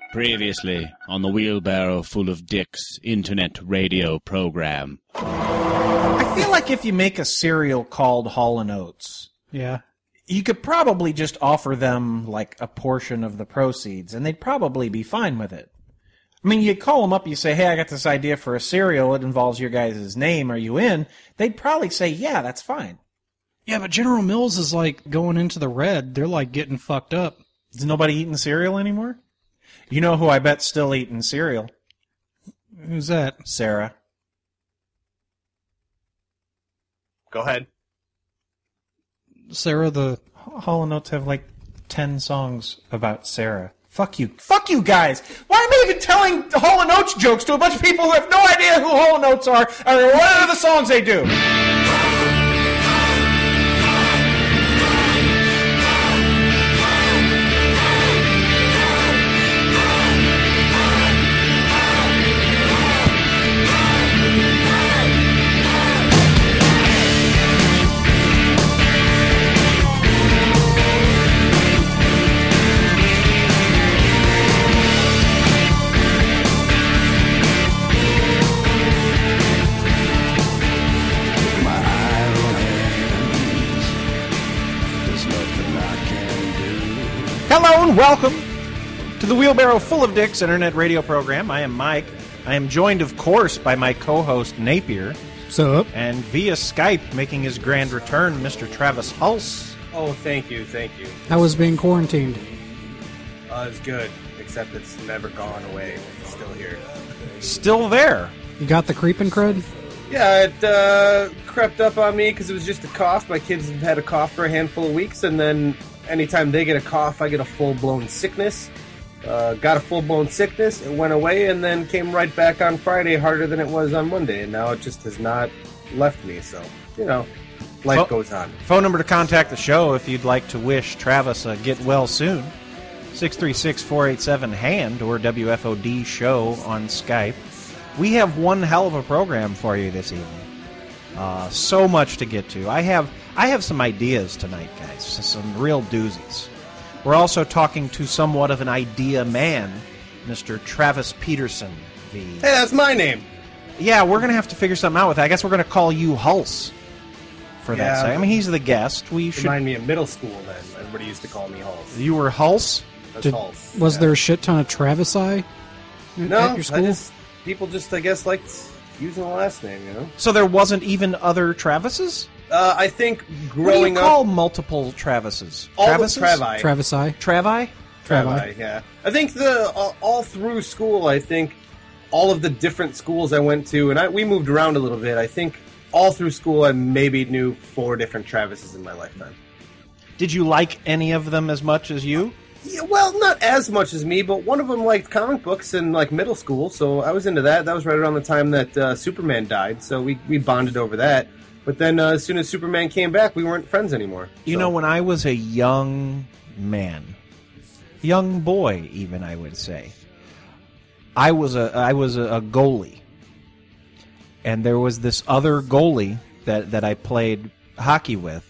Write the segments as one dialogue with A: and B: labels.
A: Previously on the Wheelbarrow Full of Dicks internet radio program.
B: I feel like if you make a cereal called Hall & Oates,
C: Yeah.
B: you could probably just offer them like a portion of the proceeds, and they'd probably be fine with it. I mean, you call them up, you say, hey, I got this idea for a cereal, it involves your guys' name, are you in? They'd probably say, yeah, that's fine.
C: Yeah, but General Mills is like going into the red. They're like getting fucked up.
B: Is nobody eating cereal anymore? You know who I bet's still eating cereal?
C: Who's that?
B: Sarah.
D: Go ahead.
C: Sarah the...
B: Hall & Oates have like 10 songs about Sarah. Fuck you. Fuck you guys! Why am I even telling Hall & Oates jokes to a bunch of people who have no idea who Hall & Oates are or what are the songs they do? Hello and welcome to the Wheelbarrow Full of Dicks internet radio program. I am Mike. I am joined, of course, by my co-host Napier.
C: Sup?
B: And via Skype, making his grand return, Mr. Travis Hulse.
D: Oh, thank you.
C: How was being quarantined?
D: It's good, except it's never gone away. It's still here.
B: Still there.
C: You got the creeping crud?
D: Yeah, it crept up on me because it was just a cough. My kids have had a cough for a handful of weeks, and then anytime they get a cough, I get a full-blown sickness. Got a full-blown sickness, it went away, and then came right back on Friday harder than it was on Monday, and now it just has not left me, so, you know, life goes on.
B: Phone number to contact the show if you'd like to wish Travis a get well soon. 636-487-HAND or WFOD show on Skype. We have one hell of a program for you this evening. So much to get to. I have some ideas tonight, guys. Some real doozies. We're also talking to somewhat of an idea man, Mr. Travis Peterson.
D: Hey, that's my name.
B: Yeah, we're going to have to figure something out with that. I guess we're going to call you Hulse for that
D: Yeah,
B: side. I mean, he's the guest. We should.
D: Remind me of middle school, then. Everybody used to call me Hulse.
B: You were Hulse?
D: That's Hulse.
C: Was
D: Yeah.
C: there a shit ton of Travis at
D: No,
C: your school?
D: people just, I guess, liked using the last name, you know?
B: So there wasn't even other Travises?
D: I think
B: What do you
D: growing
B: call
D: up...
B: multiple Travises?
D: all
B: Travises?
D: the Travi.
C: Travis
B: Travi?
D: Travi, yeah. I think all through school, I think all of the different schools I went to, and we moved around a little bit, I think all through school I maybe knew 4 different Travises in my lifetime.
B: Did you like any of them as much as you?
D: Yeah, well, not as much as me, but one of them liked comic books in like middle school, so I was into that. That was right around the time that Superman died, so we bonded over that. But then as soon as Superman came back, we weren't friends anymore.
B: You know, when I was a young man, young boy even, I would say, I was a goalie. And there was this other goalie that I played hockey with,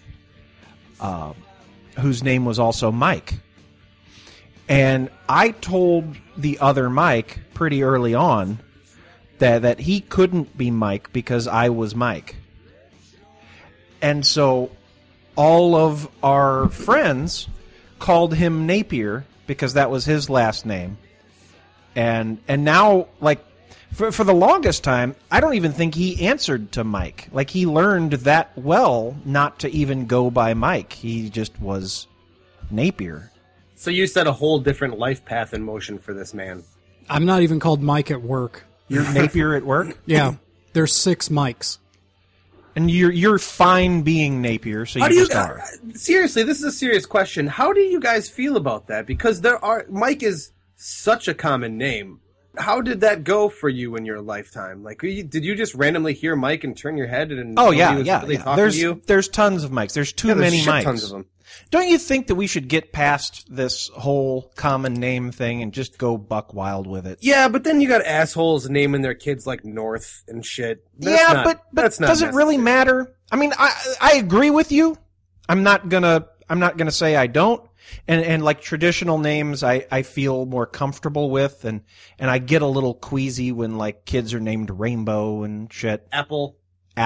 B: whose name was also Mike. And I told the other Mike pretty early on that he couldn't be Mike because I was Mike. And so all of our friends called him Napier because that was his last name. And now, like, for the longest time, I don't even think he answered to Mike. Like, he learned that well not to even go by Mike. He just was Napier.
D: So you set a whole different life path in motion for this man.
C: I'm not even called Mike at work.
B: You're Napier at work?
C: Yeah. There's 6 Mikes.
B: And you're fine being Napier, so
D: How
B: you
D: do
B: just are.
D: Seriously, this is a serious question. How do you guys feel about that? Because Mike is such a common name. How did that go for you in your lifetime? Like, did you just randomly hear Mike and turn your head and
B: Oh,
D: he
B: yeah,
D: was
B: yeah.
D: really
B: yeah.
D: talking to you?
B: There's tons of Mikes. There's too
D: Yeah, there's
B: many
D: shit
B: Mikes.
D: tons of them.
B: Don't you think that we should get past this whole common name thing and just go buck wild with it?
D: Yeah, but then you got assholes naming their kids like North and shit. But
B: but
D: not
B: does it really
D: necessary.
B: matter? I mean, I agree with you. I'm not gonna say I don't. And like traditional names I feel more comfortable with, and I get a little queasy when like kids are named Rainbow and shit.
D: Apple.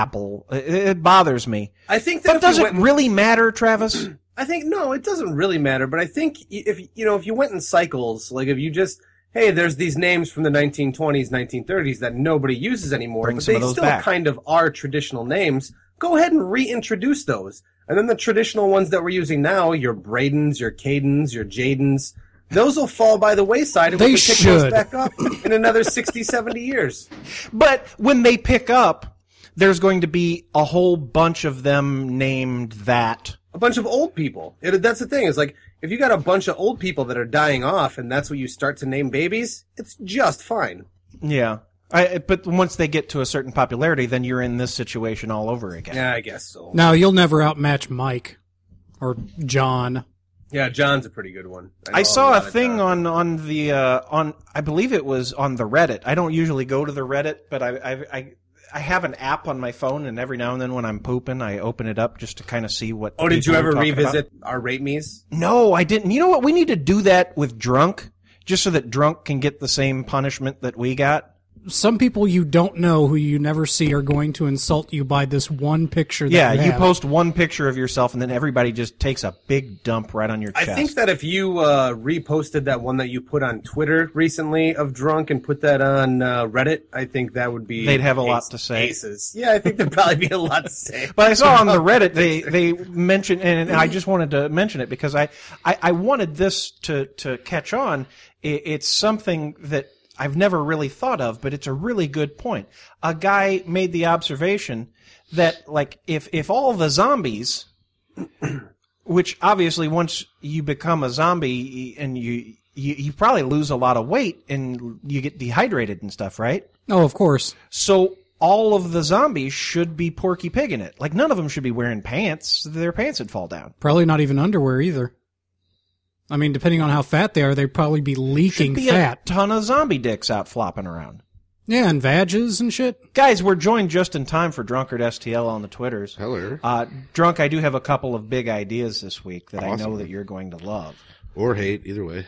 B: It bothers me.
D: I think that
B: But does it really matter, Travis?
D: I think no, it doesn't really matter. But I think if you went in cycles, like if you just there's these names from the 1920s, 1930s that nobody uses anymore,
B: Bring
D: but
B: some
D: they
B: of those
D: still
B: back.
D: kind of are traditional names. Go ahead and reintroduce those, and then the traditional ones that we're using now, your Bradens, your Cadens, your Jadens, those will fall by the wayside if
C: They
D: we pick those
C: should.
D: back up in another 60, 70 years.
B: But when they pick up, there's going to be a whole bunch of them named that.
D: A bunch of old people. That's the thing. Is like if you got a bunch of old people that are dying off, and that's what you start to name babies, it's just fine.
B: Yeah. But once they get to a certain popularity, then you're in this situation all over again.
D: Yeah, I guess so.
C: Now, you'll never outmatch Mike or John.
D: Yeah, John's a pretty good one.
B: I
D: know
B: saw a
D: lot of
B: thing
D: John.
B: on the I believe it was on the Reddit. I don't usually go to the Reddit, but I have an app on my phone, and every now and then when I'm pooping, I open it up just to kind of see what.
D: Oh, did you
B: people are
D: ever
B: talking
D: revisit
B: about.
D: our Rate Me's?
B: No, I didn't. You know what? We need to do that with Drunk, just so that Drunk can get the same punishment that we got.
C: Some people you don't know who you never see are going to insult you by this one picture that
B: Yeah, you
C: have.
B: post one picture of yourself, and then everybody just takes a big dump right on your
D: I
B: chest.
D: think that if you reposted that one that you put on Twitter recently of Drunk and put that on Reddit, I think that would be...
B: They'd have a lot to say.
D: Aces. Yeah, I think there'd probably be a lot to say.
B: But I saw on the Reddit they mentioned, and I just wanted to mention it because I wanted this to catch on. It's something that I've never really thought of, but it's a really good point. A guy made the observation that, like, if all the zombies, which obviously once you become a zombie and you probably lose a lot of weight and you get dehydrated and stuff, right?
C: Oh, of course.
B: So all of the zombies should be Porky Pig in it. Like, none of them should be wearing pants. Their pants would fall down.
C: Probably not even underwear either. I mean, depending on how fat they are, they'd probably be leaking
B: Should be
C: fat.
B: a ton of zombie dicks out flopping around.
C: Yeah, and vages and shit.
B: Guys, we're joined just in time for Drunkard STL on the Twitters.
E: Hello.
B: Drunk, I do have a couple of big ideas this week that I know
E: Awesome.
B: that you're going to love.
E: Or hate, either way.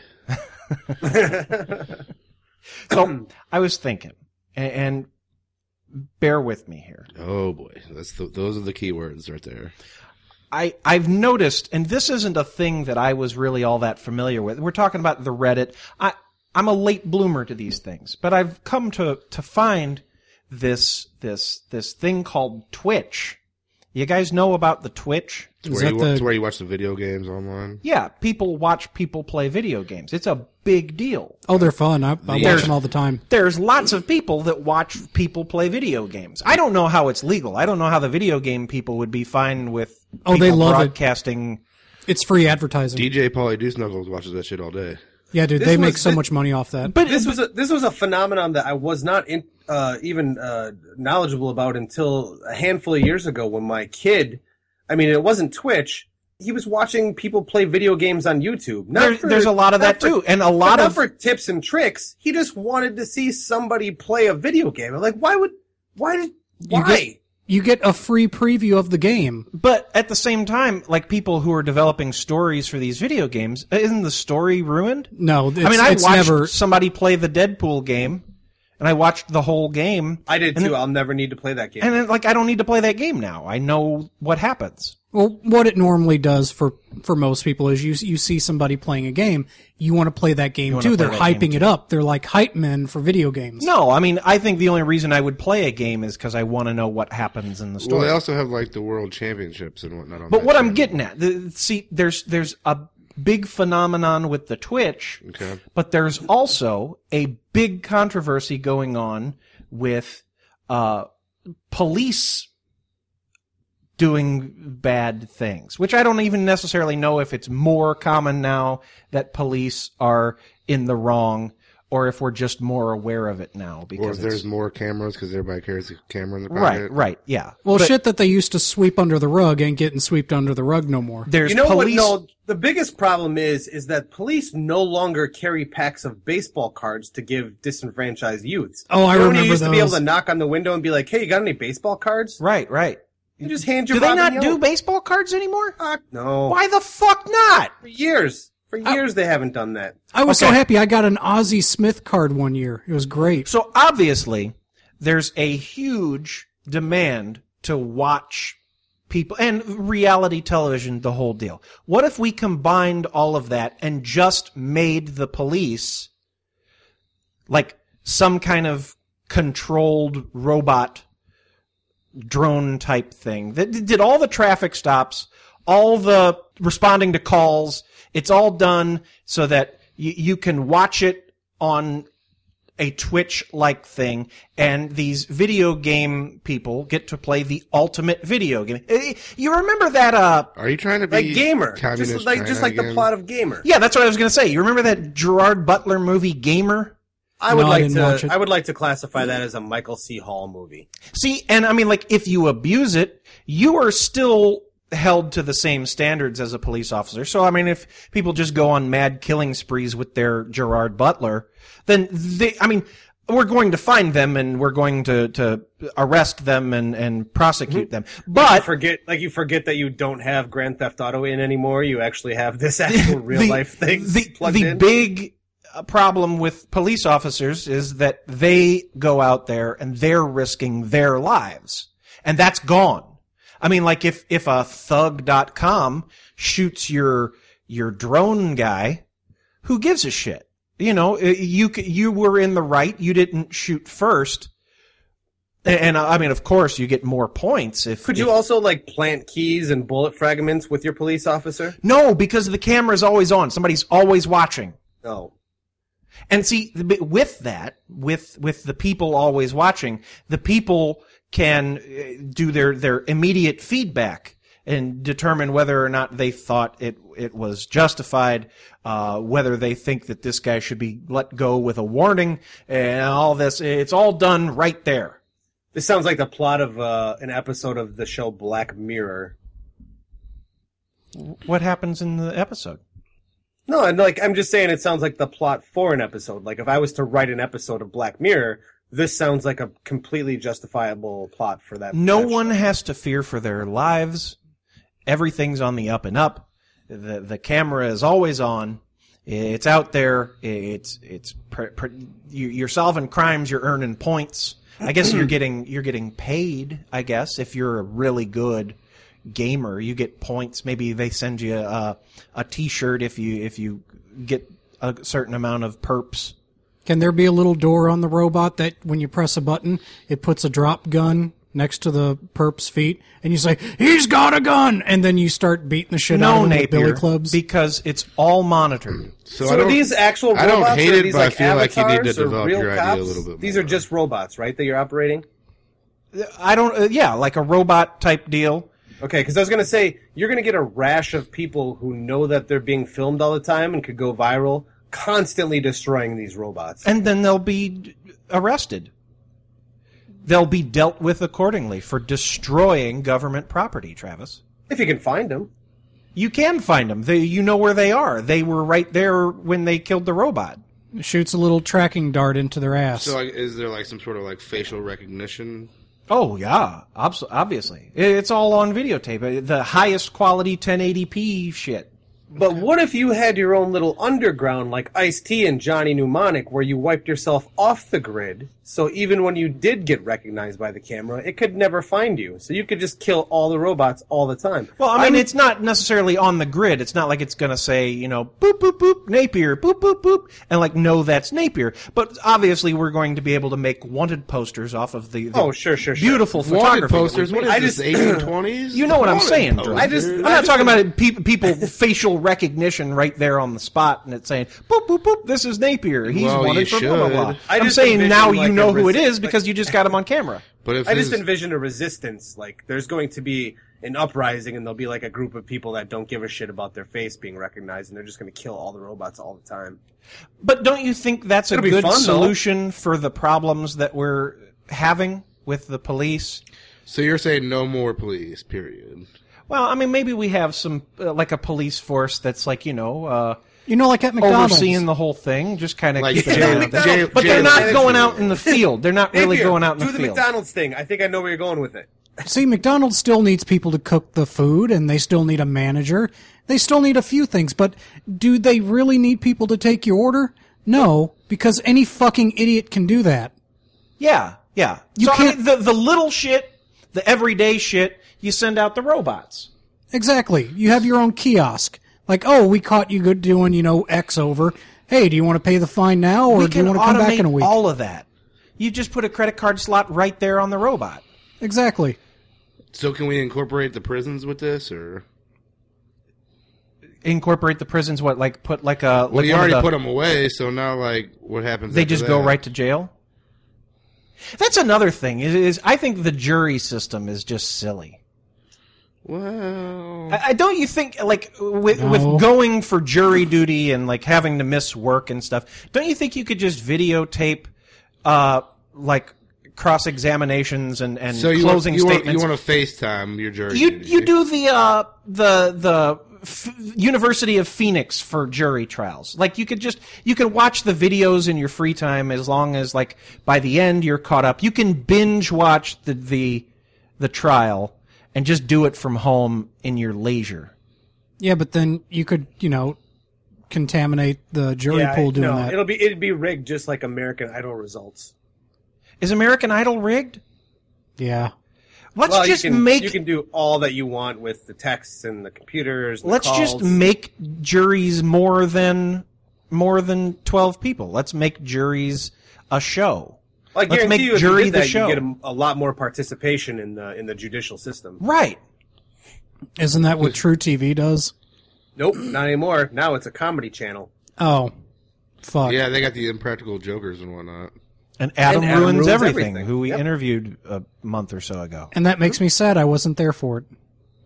B: So, I was thinking, and bear with me here.
E: Oh boy, those are the key words right there.
B: I've noticed, and this isn't a thing that I was really all that familiar with. We're talking about the Reddit. I'm a late bloomer to these things, but I've come to find this thing called Twitch. You guys know about the Twitch?
E: It's where you watch the video games online.
B: Yeah, people watch people play video games. It's a big deal.
C: Oh, they're fun. I watch them all the time.
B: There's lots of people that watch people play video games. I don't know how it's legal. I don't know how the video game people would be fine with people
C: they love it.
B: broadcasting.
C: It's free advertising.
E: DJ Pauly Deuce Knuckles watches that shit all day.
C: Yeah, dude,
D: This
C: they make
D: was-
C: so
D: this-
C: much money off that.
B: But
D: This was a phenomenon that I was not even knowledgeable about until a handful of years ago when my kid, I mean, it wasn't Twitch. He was watching people play video games on YouTube.
B: there's a lot of that too, and a lot
D: not
B: of
D: for tips and tricks. He just wanted to see somebody play a video game. I'm like, why?
C: You get a free preview of the game.
B: But at the same time, like people who are developing stories for these video games, isn't the story ruined?
C: No, it's,
B: I mean, I
C: it's
B: watched
C: never.
B: somebody play the Deadpool game, and I watched the whole game.
D: I did
B: And
D: too.
B: then-
D: I'll never need to play that game.
B: And then, like, I don't need to play that game now. I know what happens.
C: Well, what it normally does for most people is you see somebody playing a game, you want to play that game
B: wanna
C: too.
B: play
C: They're
B: that game
C: hyping it up. They're like hype men for video games.
B: No, I mean, I think the only reason I would play a game is because I want to know what happens in the
E: Well,
B: story.
E: they also have like the world championships and whatnot on
B: But
E: that
B: what I'm
E: channel.
B: getting at, see, there's a big phenomenon with the Twitch,
E: Okay.
B: but there's also a big controversy going on with police doing bad things, which I don't even necessarily know if it's more common now that police are in the wrong or if we're just more aware of it now.
E: Or
B: Because
E: if there's
B: it's,
E: more cameras because everybody carries a camera in their pocket.
B: right, yeah.
C: Well,
B: But
C: shit that they used to sweep under the rug ain't getting swept under the rug no more.
B: There's
D: You know
B: police.
D: what? No, the biggest problem is that police no longer carry packs of baseball cards to give disenfranchised youths.
C: Oh, I
D: You know when
C: remember
D: you used to be able
C: those.
D: to knock on the window and be like, "Hey, you got any baseball cards?"
B: Right.
D: You just hand your
B: Do they
D: Bob and
B: not do
D: Yellow.
B: baseball cards anymore?
D: No.
B: Why the fuck not?
D: For years. For years they haven't done that.
C: I was so
B: Okay.
C: happy I got an Ozzie Smith card one year. It was great.
B: So obviously, there's a huge demand to watch people and reality television, the whole deal. What if we combined all of that and just made the police like some kind of controlled robot drone type thing that did all the traffic stops, all the responding to calls? It's all done so that you can watch it on a Twitch-like thing, and these video game people get to play the ultimate video game. You remember that?
E: Are you trying to be
D: Like Gamer.
E: communist
D: Just like
E: China
D: the
E: again?
D: plot of Gamer.
B: Yeah, that's what I was going to say. You remember that Gerard Butler movie, Gamer?
D: I would
C: No, I didn't watch it.
D: I would like to classify that as a Michael C. Hall movie.
B: See, and I mean, like, if you abuse it, you are still held to the same standards as a police officer. So, I mean, if people just go on mad killing sprees with their Gerard Butler, then we're going to find them and we're going to arrest them and prosecute them. But
D: You forget that you don't have Grand Theft Auto in anymore. You actually have this actual real life thing plugged in.
B: The big problem with police officers is that they go out there and they're risking their lives. And that's gone. I mean, like if a thug.com shoots your drone guy, who gives a shit? You know, you were in the right. You didn't shoot first. And I mean, of course, you get more points if.
D: Could you also like plant keys and bullet fragments with your police officer?
B: No, because the camera's always on. Somebody's always watching.
D: No.
B: And see, with that, with the people always watching, the people can do their immediate feedback and determine whether or not they thought it was justified, whether they think that this guy should be let go with a warning, and all this. It's all done right there.
D: This sounds like the plot of an episode of the show Black Mirror.
B: What happens in the episode?
D: No, and I'm just saying it sounds like the plot for an episode. Like if I was to write an episode of Black Mirror, this sounds like a completely justifiable plot for that.
B: No
D: that
B: one
D: show.
B: has to fear for their lives. Everything's on the up and up. The camera is always on. It's out there. You're solving crimes. You're earning points. I guess you're getting paid. I guess if you're a really good gamer, you get points. Maybe they send you a T-shirt if you get a certain amount of perps.
C: Can there be a little door on the robot that when you press a button, it puts a drop gun next to the perp's feet, and you say, "He's got a gun," and then you start beating the shit out of him with billy
B: Napier,
C: clubs?
B: because it's all monitored.
E: So
D: are these actual robots?
E: I don't hate
D: or are
E: it,
D: these
E: but I feel like you need to
D: avatars or
E: develop
D: real
E: your
D: cops?
E: idea a little bit
D: These
E: more.
D: are just robots, right, that you're operating?
B: I don't. Yeah, like a robot type deal.
D: Okay, because I was going to say, you're going to get a rash of people who know that they're being filmed all the time and could go viral, constantly destroying these robots.
B: And then they'll be arrested. They'll be dealt with accordingly for destroying government property, Travis.
D: If you can find them.
B: You can find them. You know where they are. They were right there when they killed the robot.
C: Shoots a little tracking dart into their ass.
E: So, is there like some sort of like facial recognition?
B: Oh, yeah. Obviously. It's all on videotape. The highest quality 1080p shit.
D: But what if you had your own little underground like Ice-T and Johnny Mnemonic where you wiped yourself off the grid, so even when you did get recognized by the camera, it could never find you. So you could just kill all the robots all the time.
B: Well, I mean, it's not necessarily on the grid. It's not like it's going to say, you know, boop, boop, boop, Napier, boop, boop, boop, and like, no, that's Napier. But obviously we're going to be able to make wanted posters off of the
D: sure.
B: beautiful
E: Wanted
B: photography.
E: posters? What is
D: I
E: this,
D: just-
E: 1820s?
B: You know what I'm
E: Wanted
B: saying,
E: posters.
B: Drew. I'm not talking about it, people facial recognition right there on the spot, and it's saying, boop, boop, boop, this is Napier. He's
E: Well,
B: wanted
E: you
B: for blah, blah, blah.
E: should.
D: I
B: I'm
D: just
B: saying
D: envision
B: now
D: like
B: you know
D: a
B: who it is
D: resist-
B: because you just got him on camera.
E: But if
D: I just
E: his-
D: envision a resistance. Like, there's going to be an uprising, and there'll be like a group of people that don't give a shit about their face being recognized, and they're just going to kill all the robots all the time.
B: But don't you think that's a
D: It'll be
B: good
D: fun, though.
B: solution for the problems that we're having with the police?
E: So you're saying no more police, period.
B: Well, I mean, maybe we have some, like a police force that's like,
C: like at McDonald's.
B: overseeing the whole thing, just kind of
E: Like
B: keeping
E: jail-
B: an eye on
E: jail-
B: it. But they're
E: jail
B: not
E: management.
B: going out in the field. They're not really
D: Napier,
B: going out in
D: do
B: the
D: the
B: field.
D: McDonald's thing. I think I know where you're going with it.
C: See, McDonald's still needs people to cook the food, and they still need a manager. They still need a few things, but do they really need people to take your order? No, because any fucking idiot can do that.
B: Yeah, yeah.
C: You
B: So,
C: can't-
B: I mean, the little shit, the everyday shit, you send out the robots.
C: Exactly. You have your own kiosk. Like, oh, we caught you good doing, X over. Hey, do you want to pay the fine now, or
B: We
C: do you
B: can
C: want to come back in a
B: automate
C: week?
B: all of that. You just put a credit card slot right there on the robot.
C: Exactly.
E: So can we incorporate the prisons with this, or?
B: Incorporate the prisons. What, like put like a?
E: Well, you already put them away, so now like what happens?
B: They
E: after
B: just go
E: that?
B: right to jail. That's another thing. Is I think the jury system is just silly.
E: Well,
B: I don't you think like with
C: No.
B: going for jury duty and like having to miss work and stuff? Don't you think you could just videotape, like cross examinations and
E: so you
B: closing
E: want,
B: statements?
E: You want to FaceTime your jury?
B: You
E: duty.
B: do the University of Phoenix for jury trials. Like you can watch the videos in your free time as long as like by the end you're caught up. You can binge watch the trial and just do it from home in your leisure.
C: Yeah, but then you could, contaminate the jury pool doing
D: no,
C: that.
D: it'd be rigged just like American Idol results.
B: Is American Idol rigged?
C: Yeah.
B: Let's
D: Well,
B: just
D: you can do all that you want with the texts and the computers. And
B: let's
D: the
B: just
D: calls.
B: make juries more than 12 people. Let's make juries a show.
D: I
B: let's
D: guarantee
B: make
D: you, if
B: jury
D: you did
B: the
D: that,
B: show.
D: you get a lot more participation in the judicial system.
B: Right.
C: Isn't that what True TV does?
D: Nope, not anymore. Now it's a comedy channel.
C: Oh. Fuck.
E: Yeah, they got the Impractical Jokers and whatnot.
B: And Adam,
D: Adam
B: ruins
D: ruins
B: everything,
D: everything.
B: who we
D: Yep.
B: interviewed a month or so ago.
C: And that makes me sad I wasn't there for it.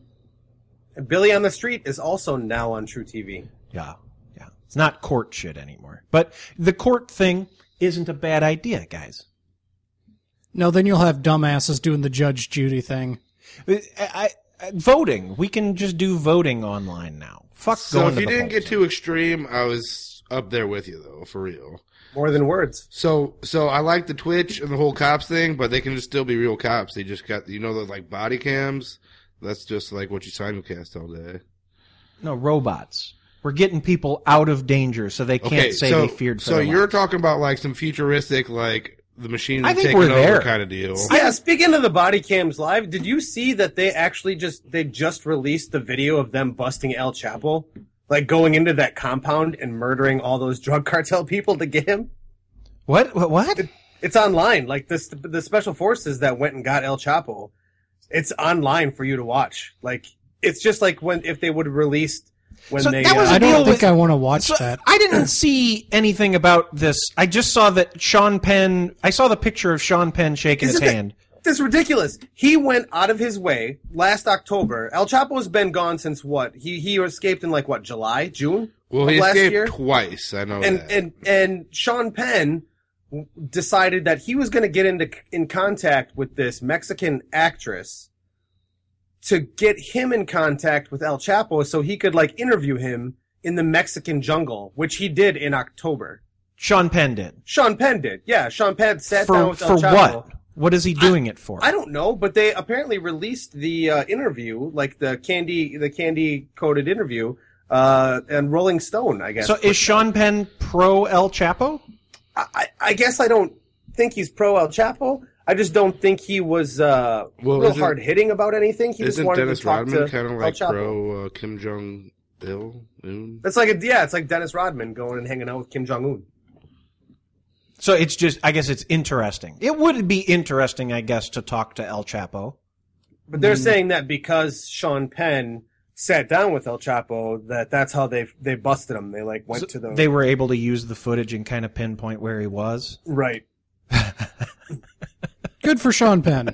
D: And Billy on the Street is also now on True TV.
B: Yeah, yeah. It's not court shit anymore. But the court thing isn't a bad idea, guys.
C: No, then you'll have dumbasses doing the Judge Judy thing.
B: Voting. We can just do voting online now. Fuck
E: So
B: going
E: if
B: to
E: you
B: the
E: didn't
B: polls.
E: get too extreme, I was up there with you though, for real.
D: More than words.
E: So I like the Twitch and the whole cops thing, but they can just still be real cops. They just got the like body cams. That's just like what you simulcast all day.
B: No, robots. We're getting people out of danger so they can't say they feared for
E: So
B: their
E: you're
B: lives.
E: talking about like some futuristic, like the machine
B: I think
E: taking
B: we're
E: over
B: there.
E: kind of deal.
D: Yeah, speaking of the body cams live, did you see that they actually just released the video of them busting El Chapo? Like going into that compound and murdering all those drug cartel people to get him?
B: What? What?
D: It's online. Like the special forces that went and got El Chapo, it's online for you to watch. Like it's just like if they would have released when
B: So
D: they
B: that was a
C: I don't
B: deal
C: think
B: with-
C: I want to watch
B: So
C: that.
B: I didn't see anything about this. I just saw that Sean Penn. I saw the picture of Sean Penn shaking his
D: Isn't it-
B: hand.
D: This is ridiculous. He went out of his way last October. El Chapo's been gone since what? He escaped in like what, July, June?
E: Well,
D: of
E: he
D: last
E: escaped
D: year?
E: twice. I know that.
D: And Sean Penn decided that he was going to get in contact with this Mexican actress to get him in contact with El Chapo so he could like interview him in the Mexican jungle, which he did in October.
B: Sean Penn did.
D: Sean Penn did. Yeah, Sean Penn sat down
B: For
D: with El Chapo.
B: what? What is he doing it for?
D: I don't know, but they apparently released the interview, like the candy coated interview, and Rolling Stone, I guess.
B: So is Sean Penn pro El Chapo?
D: I guess I don't think he's pro El Chapo. I just don't think he was real
E: isn't-
D: hard hitting about anything. He just
E: Isn't
D: wanted
E: Dennis
D: to talk
E: Rodman
D: to
E: kind of
D: El
E: like
D: Chapo.
E: pro Kim Jong Il?
D: It's like Dennis Rodman going and hanging out with Kim Jong Un.
B: So it's just, I guess it's interesting. It would be interesting, I guess, to talk to El Chapo.
D: But they're saying that because Sean Penn sat down with El Chapo, that's how they busted him. They like went to the
B: They were able to use the footage and kind of pinpoint where he was.
D: right.
C: Good for Sean Penn.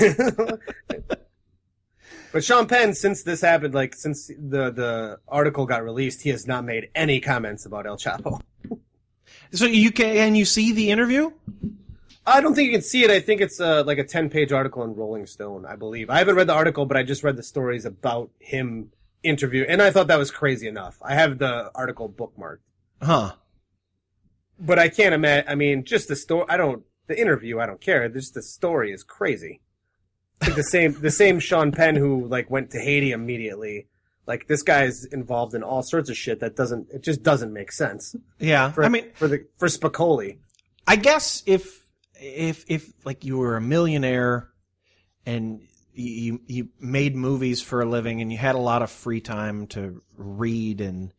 D: But Sean Penn, since this happened, like since the article got released, he has not made any comments about El Chapo.
B: So you see the interview?
D: I don't think you can see it. I think it's like a 10-page article in Rolling Stone, I believe. I haven't read the article, but I just read the stories about him interview, and I thought that was crazy enough. I have the article bookmarked,
B: Huh.
D: but I can't imagine. I mean, just the story. The interview. I don't care. Just the story is crazy. Like the same Sean Penn who like went to Haiti immediately. Like this guy's involved in all sorts of shit that just doesn't make sense.
B: Yeah,
D: For Spicoli.
B: I guess if like you were a millionaire and you made movies for a living and you had a lot of free time to read and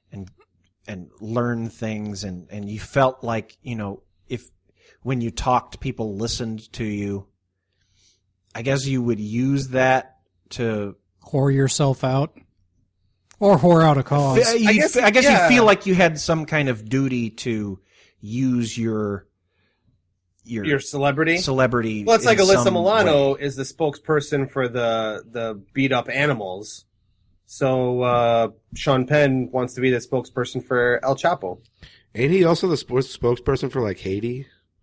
B: learn things and you felt like, you know, if when you talked people listened to you, I guess you would use that to
C: Whore yourself out. Or whore out a cause.
B: I guess you feel like you had some kind of duty to use your
D: celebrity.
B: Celebrity.
D: Well, it's like
B: in
D: Alyssa
B: some
D: Milano
B: way.
D: is the spokesperson for the beat up animals. So Sean Penn wants to be the spokesperson for El Chapo.
E: Ain't he also the spokesperson for like Haiti?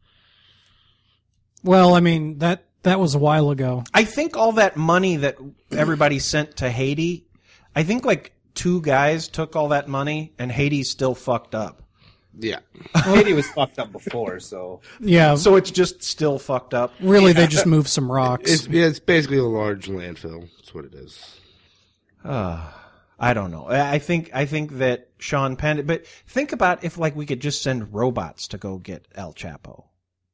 C: Well, I mean, that was a while ago.
B: I think all that money that everybody sent to Haiti, I think like 2 guys took all that money and Haiti's still fucked up.
E: Yeah.
D: Haiti was fucked up before, so.
C: Yeah.
B: So it's just still fucked up.
C: Really, they just moved some rocks.
E: It's basically a large landfill. That's what it is.
B: I don't know. I think that Sean Penn, but think about if like we could just send robots to go get El Chapo.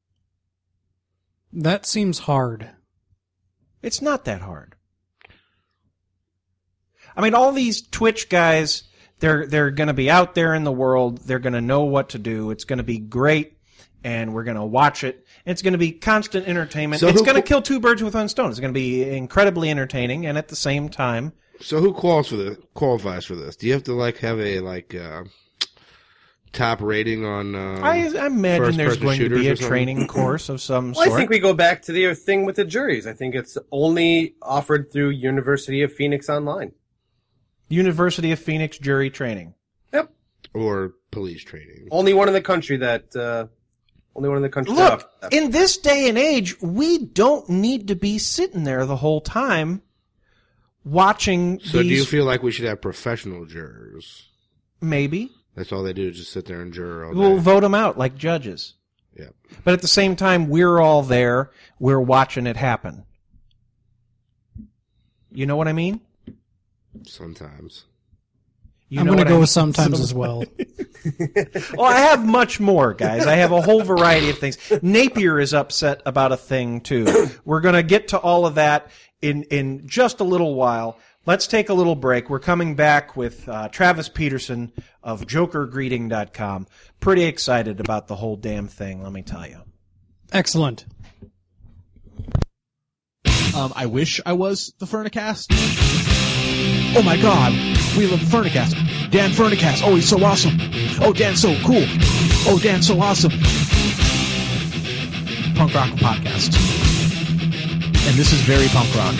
C: That seems hard.
B: It's not that hard. I mean, all these Twitch guys, they're going to be out there in the world. They're going to know what to do. It's going to be great, and we're going to watch it. It's going to be constant entertainment.
E: So
B: it's going to kill 2 birds with one stone. It's going to be incredibly entertaining, and at the same time,
E: So who qualifies for this? Do you have to like have a top rating on?
B: I imagine there's going to be a training course of some
D: Well,
B: sort.
D: I think we go back to the thing with the juries. I think it's only offered through University of Phoenix Online.
B: University of Phoenix jury training.
D: Yep.
E: Or police training.
D: Only one in the country that. Only one in the country.
B: Look,
D: that
B: in this day and age, we don't need to be sitting there the whole time watching
E: So
B: these.
E: do you feel like we should have professional jurors?
B: Maybe.
E: That's all they do is just sit there and juror all day.
B: We'll vote them out like judges.
E: Yeah.
B: But at the same time, we're all there. We're watching it happen. You know what I mean?
E: Sometimes.
C: I'm going to go with sometimes as well.
B: Well, I have much more, guys. I have a whole variety of things. Napier is upset about a thing, too. We're going to get to all of that in just a little while. Let's take a little break. We're coming back with Travis Peterson of JokerGreeting.com. Pretty excited about the whole damn thing, let me tell you.
C: Excellent.
F: I wish I was the Furnicast. Oh my god, we love Furnicast. Dan Furnicast, oh he's so awesome. Oh Dan's so cool. Oh Dan's so awesome. Punk rock podcast. And this is very punk rock.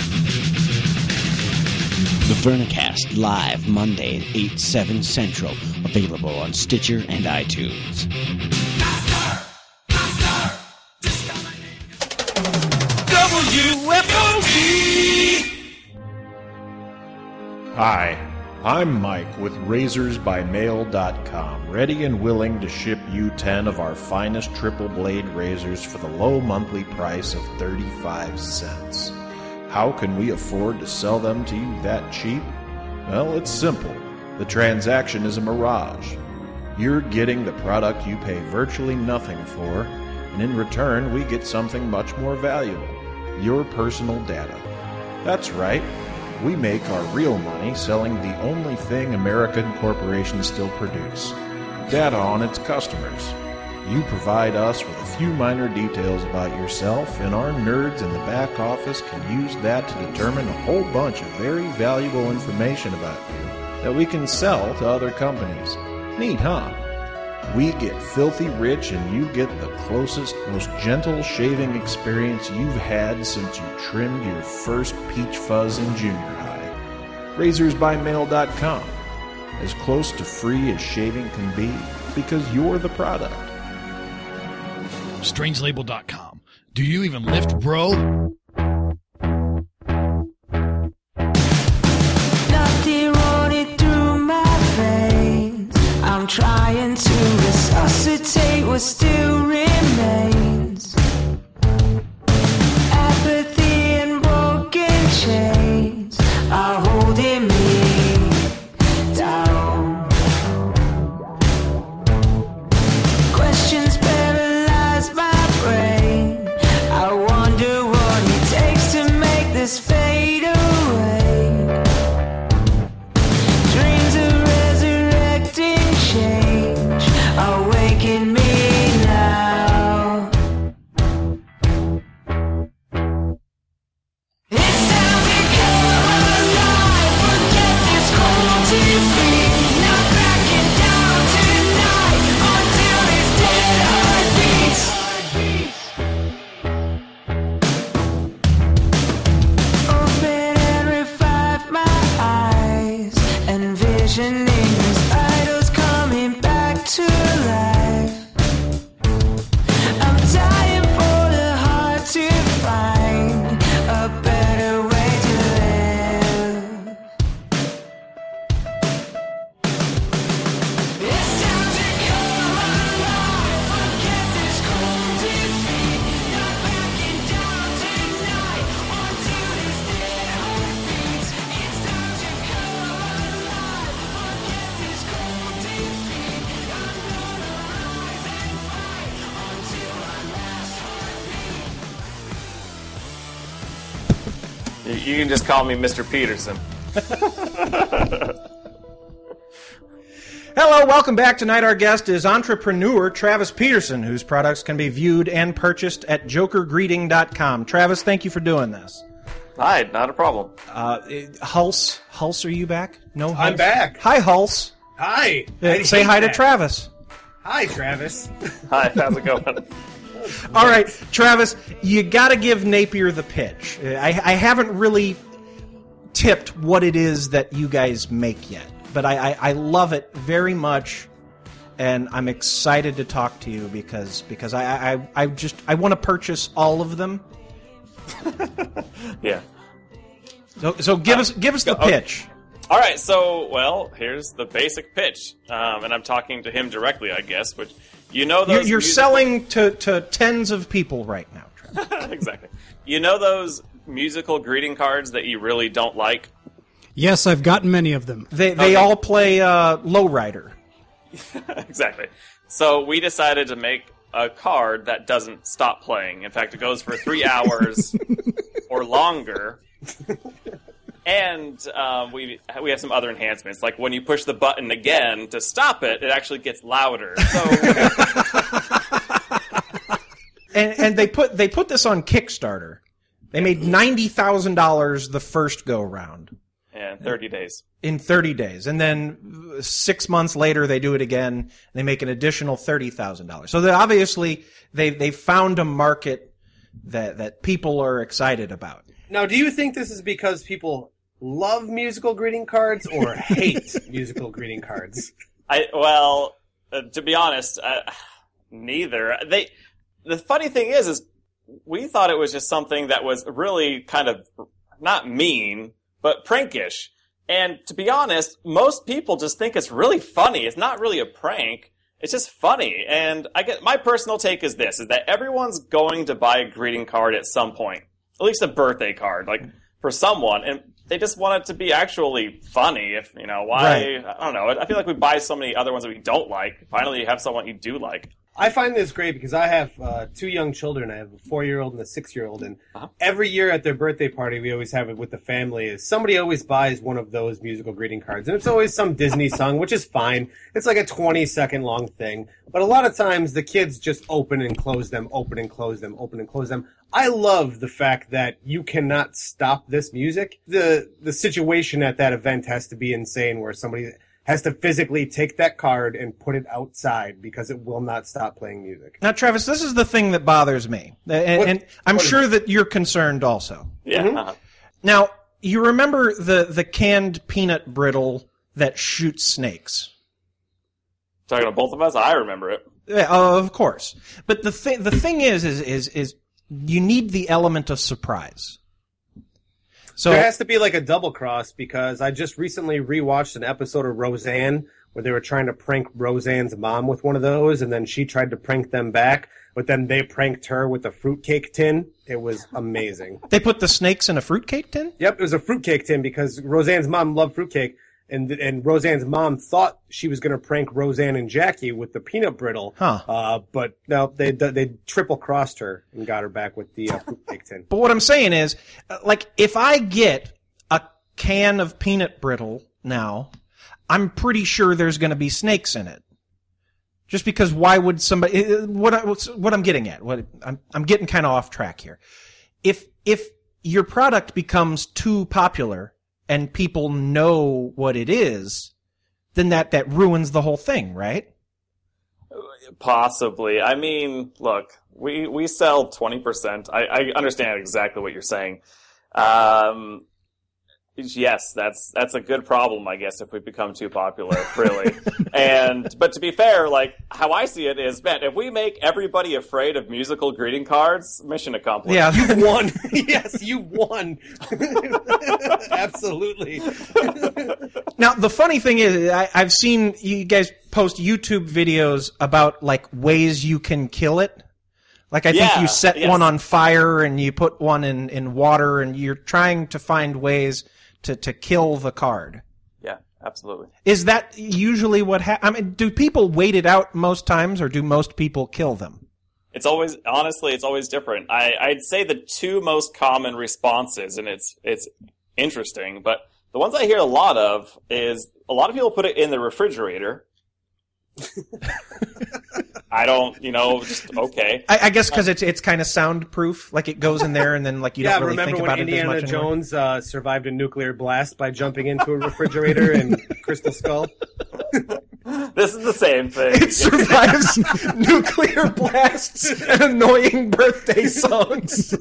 A: The Vernicast, live Monday at 8, 7 Central. Available on Stitcher and iTunes.
B: Hi, I'm Mike with RazorsByMail.com, ready and willing to ship you 10 of our finest triple blade razors for the low monthly price of 35 cents. How can we afford to sell them to you that cheap? Well, it's simple. The transaction is a mirage. You're getting the product you pay virtually nothing for, and in return we get something much more valuable, your personal data. That's right. We make our real money selling the only thing American corporations still produce, data on its customers. You provide us with a few minor details about yourself, and our nerds in the back office can use that to determine a whole bunch of very valuable information about you that we can sell to other companies. Neat, huh? We get filthy rich, and you get the closest, most gentle shaving experience you've had since you trimmed your first peach fuzz in junior high. RazorsByMail.com. As close to free as shaving can be, because you're the product.
G: Strangelabel.com. Do you even lift, bro?
H: Nothing running through my veins. I'm trying to resuscitate what still remains. Apathy and
I: You can just call me Mr. Peterson.
B: Hello, welcome back. Tonight our guest is entrepreneur Travis Peterson, whose products can be viewed and purchased at jokergreeting.com. Travis, thank you for doing this.
I: Hi, not a problem.
B: Hulse, are you back? No, Hulse?
D: I'm back.
B: Hi, Hulse.
D: Hi.
B: Say hi to Travis.
D: Hi, Travis.
I: Hi, how's it going?
B: All right, Travis, you got to give Napier the pitch. I haven't really tipped what it is that you guys make yet, but I love it very much, and I'm excited to talk to you because I want to purchase all of them.
I: Yeah.
B: So give us the pitch.
I: All right, so, here's the basic pitch. And I'm talking to him directly, I guess, which, those...
B: You're selling to tens of people right now, Travis.
I: Exactly. You know those musical greeting cards that you really don't like?
C: Yes, I've gotten many of them.
B: They all play Lowrider.
I: Exactly. So we decided to make a card that doesn't stop playing. In fact, it goes for 3 hours or longer. And we have some other enhancements, like when you push the button again to stop it, it actually gets louder. So,
B: and they put this on Kickstarter. They made $90,000 the first go round.
I: Yeah, 30 days.
B: In 30 days, and then 6 months later they do it again. And they make an additional $30,000. So obviously they found a market that people are excited about.
D: Now, do you think this is because people love musical greeting cards or hate musical greeting cards?
I: To be honest, neither. The funny thing is we thought it was just something that was really kind of not mean, but prankish. And to be honest, most people just think it's really funny. It's not really a prank. It's just funny. And my personal take is this, is that everyone's going to buy a greeting card at some point. At least a birthday card, like for someone, and they just want it to be actually funny. If why? Right. I don't know. I feel like we buy so many other ones that we don't like. Finally, you have someone you do like.
D: I find this great because I have 2 young children. I have a 4-year-old and a 6-year-old, and every year at their birthday party, we always have it with the family. Is somebody always buys one of those musical greeting cards, and it's always some Disney song, which is fine. It's like a 20-second long thing, but a lot of times the kids just open and close them, open and close them, open and close them. I love the fact that you cannot stop this music. The situation at that event has to be insane, where somebody has to physically take that card and put it outside because it will not stop playing music.
B: Now, Travis, this is the thing that bothers me, and I'm sure that you're concerned also.
I: Yeah.
D: Mm-hmm.
B: Now, you remember the canned peanut brittle that shoots snakes?
I: Talking to both of us, I remember it.
B: Yeah, of course. But the thing is you need the element of surprise. So
D: there has to be like a double cross, because I just recently rewatched an episode of Roseanne where they were trying to prank Roseanne's mom with one of those, and then she tried to prank them back, but then they pranked her with a fruitcake tin. It was amazing.
B: They put the snakes in a fruitcake tin?
D: Yep, it was a fruitcake tin because Roseanne's mom loved fruitcake, and Roseanne's mom thought she was going to prank Roseanne and Jackie with the peanut brittle. But no, they triple crossed her and got her back with the fruitcake tin.
B: But what I'm saying is, like, if I get a can of peanut brittle now, I'm pretty sure there's going to be snakes in it. Just because why would somebody? What I'm getting at? I'm getting kind of off track here. If your product becomes too popular and people know what it is, then that ruins the whole thing, right?
I: Possibly. I mean, look, we sell 20%. I understand exactly what you're saying. Yes, that's a good problem, I guess, if we become too popular, really. But to be fair, like, how I see it is, man, if we make everybody afraid of musical greeting cards, mission accomplished.
B: Yeah,
D: you won. Yes, you won. Absolutely.
B: Now, the funny thing is, I've seen you guys post YouTube videos about, like, ways you can kill it. Like, I think you set one on fire and you put one in water, and you're trying to find ways to kill the card.
I: Yeah, absolutely.
B: Is that usually what happens? I mean, do people wait it out most times, or do most people kill them?
I: It's always different. I'd say the two most common responses, and it's interesting, but the ones I hear a lot of is a lot of people put it in the refrigerator. I don't, just okay.
B: I guess because it's kind of soundproof, like it goes in there and then like you don't really think about it as much anymore.
D: Remember when Indiana Jones survived a nuclear blast by jumping into a refrigerator in Crystal Skull?
I: This is the same thing.
B: It survives nuclear blasts and annoying birthday songs.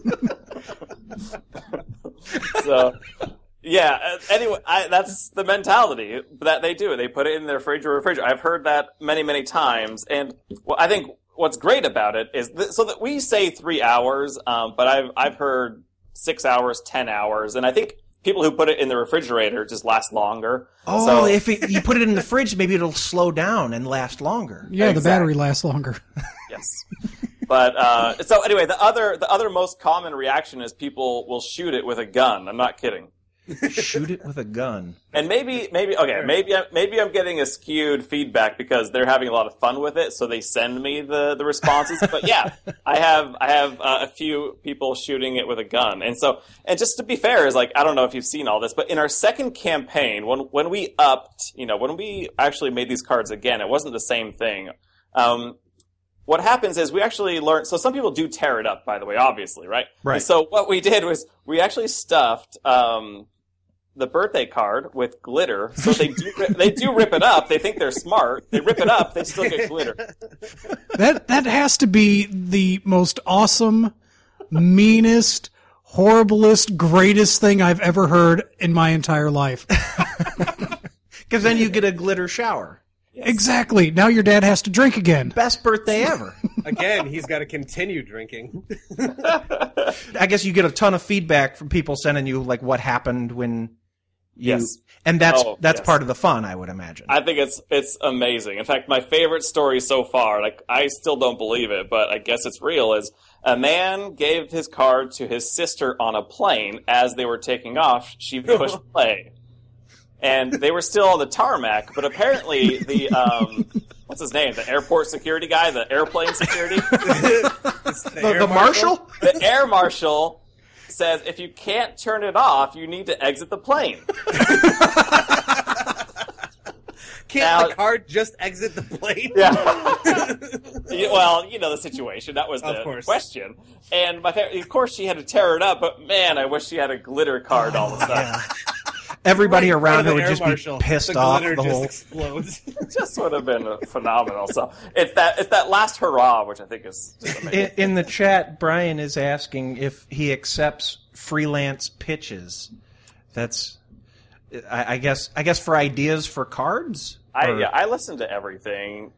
I: So, yeah. Anyway, that's the mentality that they do. They put it in their refrigerator. I've heard that many, many times, and I think what's great about it is so that we say 3 hours, but I've heard 6 hours, 10 hours, and I think people who put it in the refrigerator just last longer.
B: Oh,
I: so,
B: if you put it in the fridge, maybe it'll slow down and last longer.
C: Yeah, exactly. The battery lasts longer.
I: Yes. But so anyway, the other most common reaction is people will shoot it with a gun. I'm not kidding.
B: Shoot it with a gun.
I: And maybe I'm getting a skewed feedback because they're having a lot of fun with it, so they send me the responses. But yeah, I have a few people shooting it with a gun, and just to be fair, is like I don't know if you've seen all this, but in our second campaign, when we upped, when we actually made these cards again, it wasn't the same thing. What happens is we actually learn. So some people do tear it up, by the way, obviously, right?
B: Right.
I: And so what we did was we actually stuffed the birthday card with glitter. So they do rip it up. They think they're smart. They rip it up. They still get glitter.
C: That has to be the most awesome, meanest, horriblest, greatest thing I've ever heard in my entire life.
B: Because then you get a glitter shower.
C: Yes. Exactly. Now your dad has to drink again.
B: Best birthday ever.
D: Again, he's got to continue drinking.
B: I guess you get a ton of feedback from people sending you like what happened when you.
I: Yes.
B: And that's
I: yes.
B: part of the fun, I would imagine.
I: I think it's amazing. In fact, my favorite story so far, like I still don't believe it, but I guess it's real, is a man gave his card to his sister on a plane as they were taking off. She pushed play. And they were still on the tarmac, but apparently the what's his name? The airport security guy, the airplane security,
B: the marshal.
I: The air marshal says if you can't turn it off, you need to exit the plane.
D: Can't the card just exit the plane?
I: Yeah. Well, the situation. That was the question. And of course, she had to tear it up. But man, I wish she had a glitter card all of a sudden.
B: Yeah. Everybody around her would just be pissed off.
D: The
B: whole
D: explodes.
I: It just would have been phenomenal. So it's that last hurrah, which I think is just amazing.
B: In the chat, Brian is asking if he accepts freelance pitches. That's, I guess for ideas for cards.
I: I listen to everything.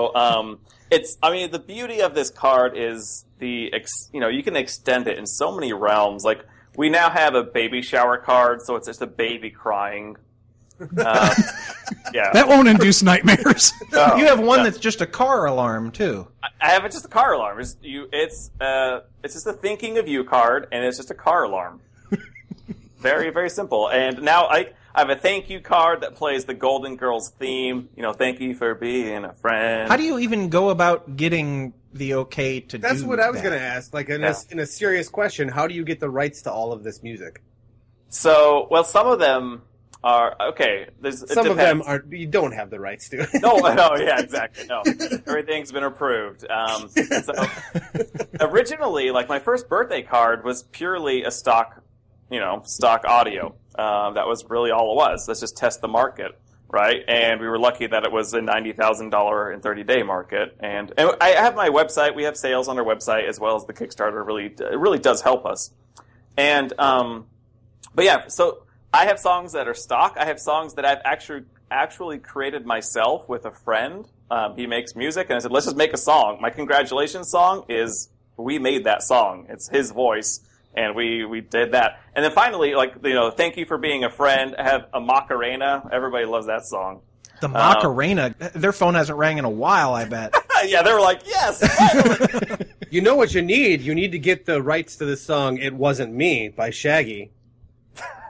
I: The beauty of this card is you can extend it in so many realms. Like, we now have a baby shower card, so it's just a baby crying. Yeah,
C: that won't induce nightmares.
B: No, you have one that's just a car alarm too.
I: I have just a car alarm. It's just a thinking of you card, and it's just a car alarm. Very, very simple. And now I have a thank you card that plays the Golden Girls theme. Thank you for being a friend.
B: How do you even go about getting the okay to do that?
D: That's what I was going to ask. Like, in a serious question, how do you get the rights to all of this music?
I: So, well, some of them are, okay.
D: Some of them are, you don't have the rights to.
I: No, yeah, exactly. No. Everything's been approved. So, originally, like, my first birthday card was purely a stock audio. That was really all it was. Let's just test the market, right? And we were lucky that it was a $90,000 in 30-day market. And I have my website. We have sales on our website as well as the Kickstarter. It really does help us. And but yeah, so I have songs that are stock. I have songs that I've actually created myself with a friend. He makes music, and I said, let's just make a song. My congratulations song is we made that song. It's his voice. And we did that. And then finally, thank you for being a friend. I have a Macarena. Everybody loves that song.
B: The Macarena. Their phone hasn't rang in a while, I bet.
I: Yeah, they were like, yes, finally.
D: You know what you need? You need to get the rights to the song It Wasn't Me by Shaggy.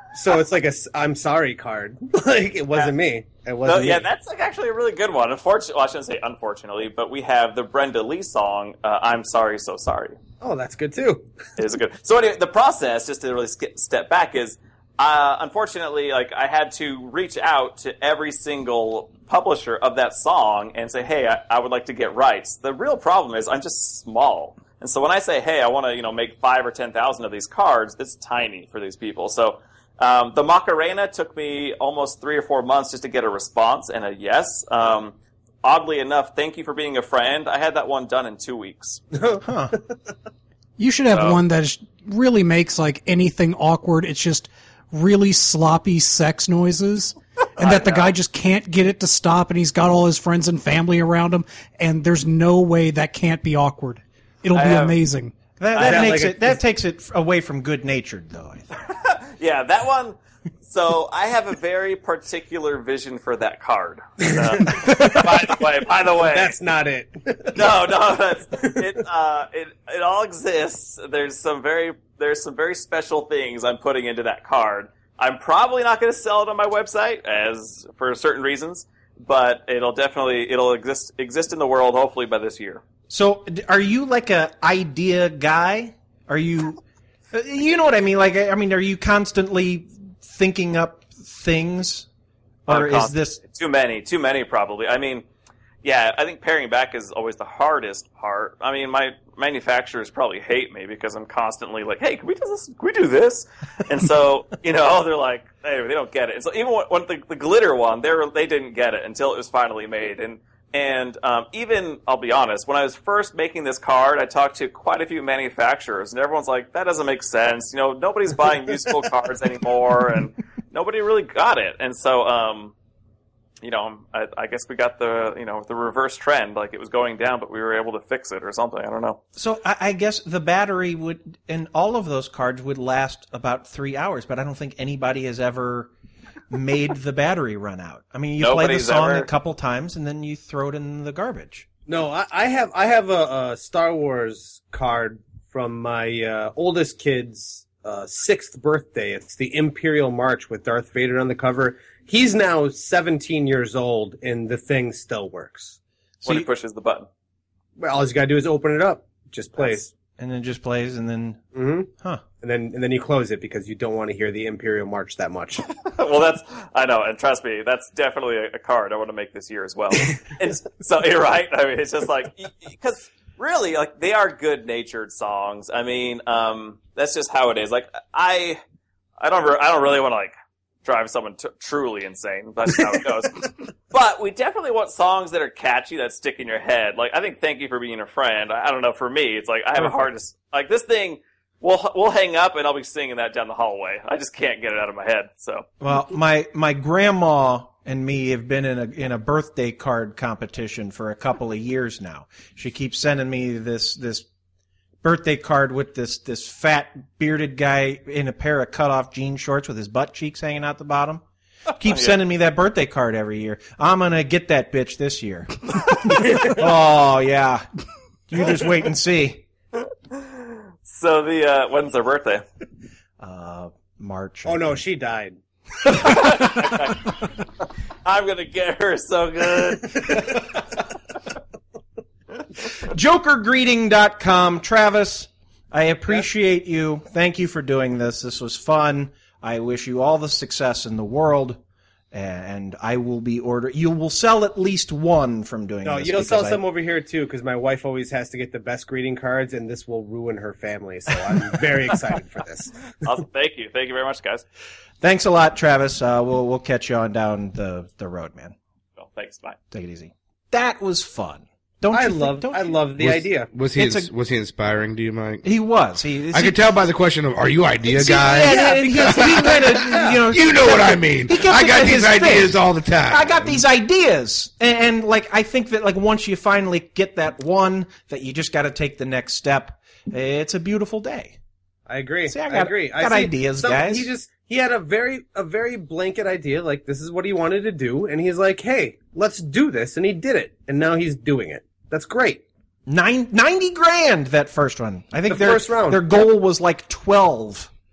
D: So it's like I'm sorry card. Like, it wasn't me. It wasn't
I: Yeah,
D: me.
I: that's like actually a really good one. Unfortunately, well, I shouldn't say unfortunately, but we have the Brenda Lee song, I'm Sorry, So Sorry.
D: Oh, that's good too.
I: It is a good. So anyway, the process, just to really step back, is unfortunately, like, I had to reach out to every single publisher of that song and say, hey, I would like to get rights. The real problem is I'm just small. And so when I say, hey, I want to, make 5,000 or 10,000 of these cards, it's tiny for these people. So the Macarena took me almost 3 or 4 months just to get a response and a yes. Oddly enough, thank you for being a friend. I had that one done in 2 weeks.
C: You should have one that really makes like anything awkward. It's just really sloppy sex noises. And that the guy just can't get it to stop, and he's got all his friends and family around him, and there's no way that can't be awkward. It'll be amazing.
B: That takes it away from good natured, though. I think.
I: Yeah, that one. So I have a very particular vision for that card. By the way,
D: That's not it.
I: no, that's it all exists. There's some very special things I'm putting into that card. I'm probably not going to sell it on my website as for certain reasons, but it'll exist in the world hopefully by this year.
B: So, are you like a idea guy? Are you, you know what I mean? Like, I mean, are you constantly thinking up things, or is this
I: too many probably? I mean, yeah, I think paring back is always the hardest part. I mean, my manufacturers probably hate me because I'm constantly like, hey, can we do this? Can we do this? And so, they're like, hey, they don't get it. And so even when the glitter one, they didn't get it until it was finally made. And even, I'll be honest, when I was first making this card, I talked to quite a few manufacturers, and everyone's like, that doesn't make sense. Nobody's buying musical cards anymore, and nobody really got it. And so, I guess we got the reverse trend, like it was going down, but we were able to fix it or something. I don't know.
B: So I guess the battery would, and all of those cards would last about 3 hours, but I don't think anybody has ever made the battery run out. I mean, you play the song a couple times and then you throw it in the garbage.
D: No, I have a Star Wars card from my oldest kid's 6th birthday. It's the Imperial March with Darth Vader on the cover. He's now 17 years old, and the thing still works.
I: When he pushes the button.
D: Well, all you gotta do is open it up. It just plays.
B: And then just plays, and then...
D: Mm-hmm.
B: Huh.
D: And then you close it because you don't want to hear the Imperial March that much.
I: Well, I know, and trust me, that's definitely a card I want to make this year as well. And so, you're right. I mean, it's just like, because really, like, they are good-natured songs. I mean, that's just how it is. Like, I don't really want to, like, drive someone truly insane. That's how it goes. But we definitely want songs that are catchy, that stick in your head. Like, I think Thank You for Being a Friend. I don't know, for me, it's like, I have a hard to, like, this thing, we'll hang up and I'll be singing that down the hallway. I just can't get it out of my head, so.
B: Well, my grandma and me have been in a birthday card competition for a couple of years now. She keeps sending me this birthday card with this fat bearded guy in a pair of cutoff jean shorts with his butt cheeks hanging out the bottom. Keeps sending me that birthday card every year. I'm gonna get that bitch this year. Oh yeah, you just wait and see.
I: So when's their birthday?
B: March.
D: Oh no, she died.
I: I'm gonna get her so good.
B: JokerGreeting.com. Travis, I appreciate you. Thank you for doing this. This was fun. I wish you all the success in the world, and I will be ordering. You will sell at least one from doing this.
D: No, you'll sell some over here too, because my wife always has to get the best greeting cards, and this will ruin her family. So I'm very excited for this.
I: Awesome. Thank you very much, guys.
B: Thanks a lot, Travis. We'll catch you on down the road, man.
I: Well, thanks. Bye.
B: Take it easy. That was fun.
D: I love the idea.
E: Was he inspiring to you, Mike?
B: He was.
E: I could tell by the question of, "Are you idea guy?"
B: Yeah, because he kind of,
E: you know what I mean. I got these ideas all the time.
B: I got these ideas, and like I think that like once you finally get that one, that you just got to take the next step. It's a beautiful day.
D: I agree.
B: See, I
D: agree.
B: Got ideas, guys.
D: He had a very blanket idea, like this is what he wanted to do, and he's like, "Hey, let's do this," and he did it, and now he's doing it. That's great.
B: 90 grand, that first one. I think
D: first round.
B: Their goal was like 12.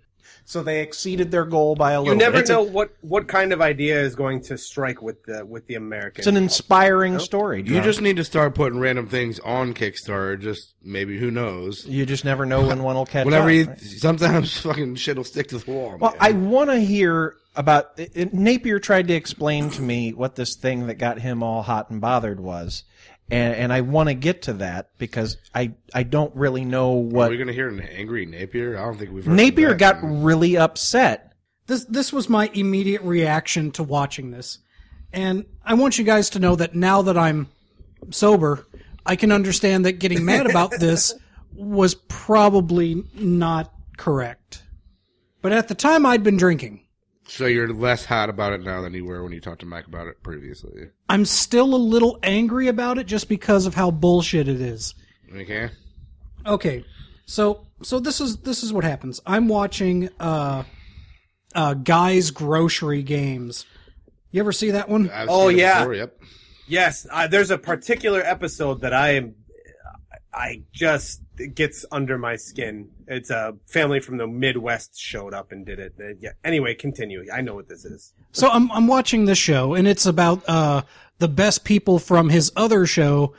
B: So they exceeded their goal by a
D: You
B: little
D: never
B: bit.
D: know what kind of idea is going to strike with the American.
B: It's an inspiring story.
E: You
B: John.
E: just need to start putting random things on Kickstarter. Just maybe, who knows?
B: You just never know when one will catch
E: Whenever
B: up. Right?
E: sometimes fucking shit will stick to the wall.
B: Well,
E: man.
B: I want to hear about... Napier tried to explain to me what this thing that got him all hot and bothered was. And I want to get to that because I don't really know
E: Are
B: what...
E: we going to hear an angry Napier? I don't think we've heard
B: Napier
E: that.
B: got really upset.
C: This was my immediate reaction to watching this. And I want you guys to know that now that I'm sober, I can understand that getting mad about this was probably not correct. But at the time, I'd been drinking.
E: So you're less hot about it now than you were when you talked to Mike about it previously.
C: I'm still a little angry about it just because of how bullshit it is.
E: Okay.
C: Okay, so this is what happens. I'm watching Guy's Grocery Games. You ever see that one?
E: I've
D: Oh,
E: seen it
D: yeah.
E: before, yep.
D: Yes, there's a particular episode that I just it gets under my skin. It's a family from the Midwest showed up and did it. Yeah. Anyway, continue. I know what this is.
C: So I'm watching this show, and it's about the best people from his other show,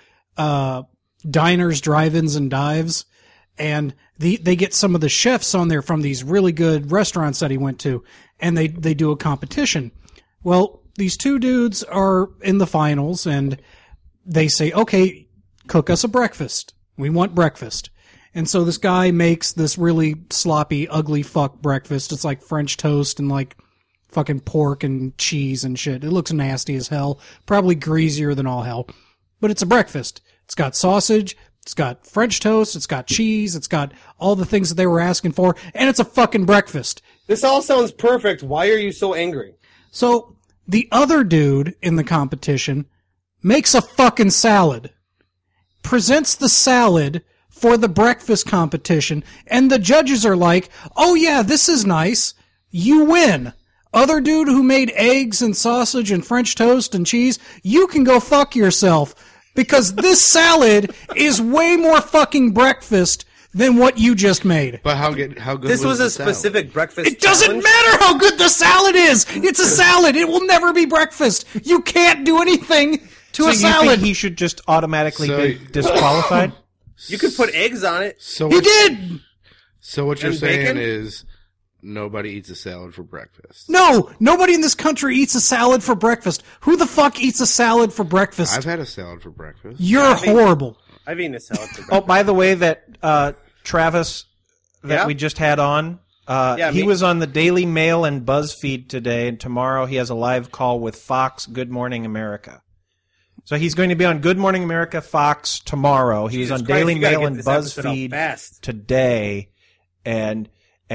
C: Diners, Drive-Ins, and Dives, and they get some of the chefs on there from these really good restaurants that he went to, and they do a competition. Well, these two dudes are in the finals, and they say, okay, cook us a breakfast. We want breakfast. And so this guy makes this really sloppy, ugly fuck breakfast. It's like French toast and like fucking pork and cheese and shit. It looks nasty as hell. Probably greasier than all hell. But it's a breakfast. It's got sausage. It's got French toast. It's got cheese. It's got all the things that they were asking for. And it's a fucking breakfast.
D: This all sounds perfect. Why are you so angry?
C: So the other dude in the competition makes a fucking salad, presents the salad for the breakfast competition, and the judges are like, oh yeah, this is nice. You win. Other dude who made eggs and sausage and French toast and cheese, you can go fuck yourself. Because this salad is way more fucking breakfast than what you just made.
E: But how good
D: This was a
E: the salad?
D: specific breakfast.
C: It doesn't
D: challenge?
C: matter how good the salad is. It's a salad. It will never be breakfast. You can't do anything to
B: So
C: a
B: you
C: salad.
B: think he should just automatically be disqualified?
D: You could put eggs on it.
E: So
C: He
E: what-
C: did.
E: So what you're
D: And
E: saying
D: bacon?
E: is nobody eats a salad for breakfast.
C: No, nobody in this country eats a salad for breakfast. Who the fuck eats a salad for breakfast?
E: I've had a salad for breakfast.
C: You're horrible.
D: I've eaten a salad for
B: Oh,
D: breakfast.
B: by the way, that Travis that
D: Yeah?
B: we just had on, he
D: me.
B: was on the Daily Mail and BuzzFeed today, and tomorrow he has a live call with Fox Good Morning America. So he's going to be on Good Morning America, Fox tomorrow. He was
D: Jesus
B: on
D: Christ,
B: Daily
D: you gotta
B: Mail
D: get
B: and
D: this episode out
B: BuzzFeed
D: fast.
B: today, and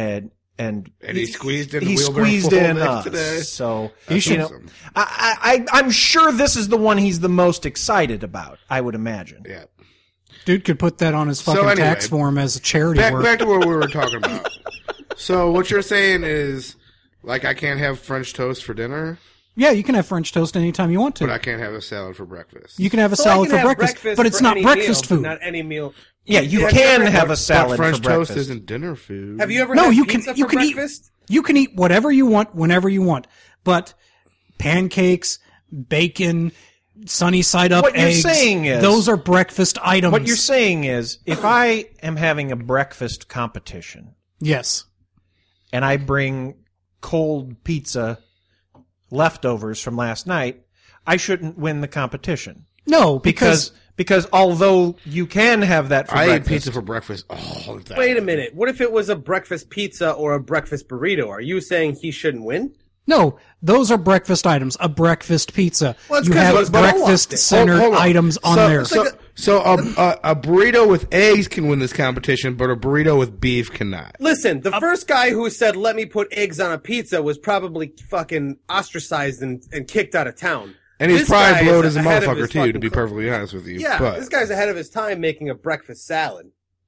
E: he squeezed in a
B: he
E: wheelbarrow
B: squeezed
E: full
B: in
E: next
B: us.
E: today.
B: So
E: That's
B: you know,
E: awesome.
B: I'm sure this is the one he's the most excited about. I would imagine.
E: Yeah.
C: Dude could put that on his fucking
E: anyway,
C: tax form as a charity work.
E: Back to what we were talking about. So what you're saying is, like, I can't have French toast for dinner,
C: Yeah, you can have French toast anytime you want to.
E: but I can't have a salad for breakfast.
C: You can have a
D: So I
C: salad
D: can
C: for
D: have
C: breakfast, but it's
D: for
C: not
D: any
C: breakfast
D: meal,
C: food.
D: but Not any meal.
B: Yeah, you
D: Have
B: can
D: ever-
B: have a
E: But
B: salad
E: French
B: for
E: toast
B: breakfast.
E: isn't dinner food.
D: Have you ever
C: No,
D: had
C: you
D: pizza
C: can
D: for
C: eat
D: breakfast?
C: you can eat whatever you want whenever you want. But pancakes, bacon, sunny side up
B: What you're
C: eggs,
B: saying is-
C: those are breakfast items.
B: What you're saying is, if I am having a breakfast competition
C: Yes.
B: and I bring cold pizza leftovers from last night, I shouldn't win the competition.
C: No,
B: Because although you can have that for
E: I ate
B: breakfast,
E: pizza for breakfast all the time.
D: Wait a minute. What if it was a breakfast pizza or a breakfast burrito? Are you saying he shouldn't win?
C: no, those are breakfast items. A breakfast pizza.
D: Well, it's
C: you
D: 'cause
C: have
D: it was Bubba
C: breakfast
D: lost it.
C: centered
E: Hold on.
C: items on there.
E: So a burrito with eggs can win this competition, but a burrito with beef cannot.
D: Listen, the first guy who said, let me put eggs on a pizza was probably fucking ostracized and kicked out of town.
E: And he's
D: This guy
E: probably blowed
D: is
E: as a
D: ahead of
E: motherfucker
D: his
E: too, to
D: fucking
E: be
D: cl-
E: perfectly honest with you.
D: Yeah,
E: but
D: this guy's ahead of his time making a breakfast salad.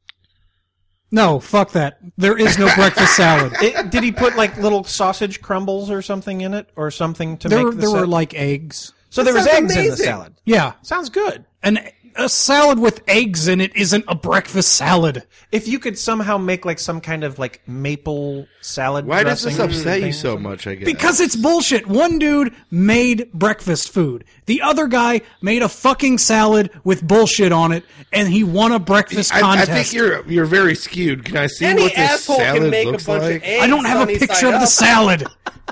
C: No, fuck that. There is no breakfast salad.
B: Did he put like little sausage crumbles or something in it, or something to
C: There
B: make the
C: were
B: salad?
C: like eggs.
B: So there was
D: sounds
B: eggs in the
D: amazing.
B: salad.
C: Yeah.
B: Sounds good.
C: And a salad with eggs in it isn't a breakfast salad.
B: If you could somehow make like some kind of like maple salad
E: Why does
B: dressing
E: this upset you
B: thing.
E: so much, I guess?
C: Because it's bullshit. One dude made breakfast food. The other guy made a fucking salad with bullshit on it, and he won a breakfast
E: I
C: contest.
E: think you're very skewed. Can I see
D: Any
E: what this
D: asshole
E: salad
D: can make a
E: looks
D: bunch
E: like?
D: of eggs.
C: I don't have a
D: sunny
C: picture
D: side
C: of the
D: up.
C: salad.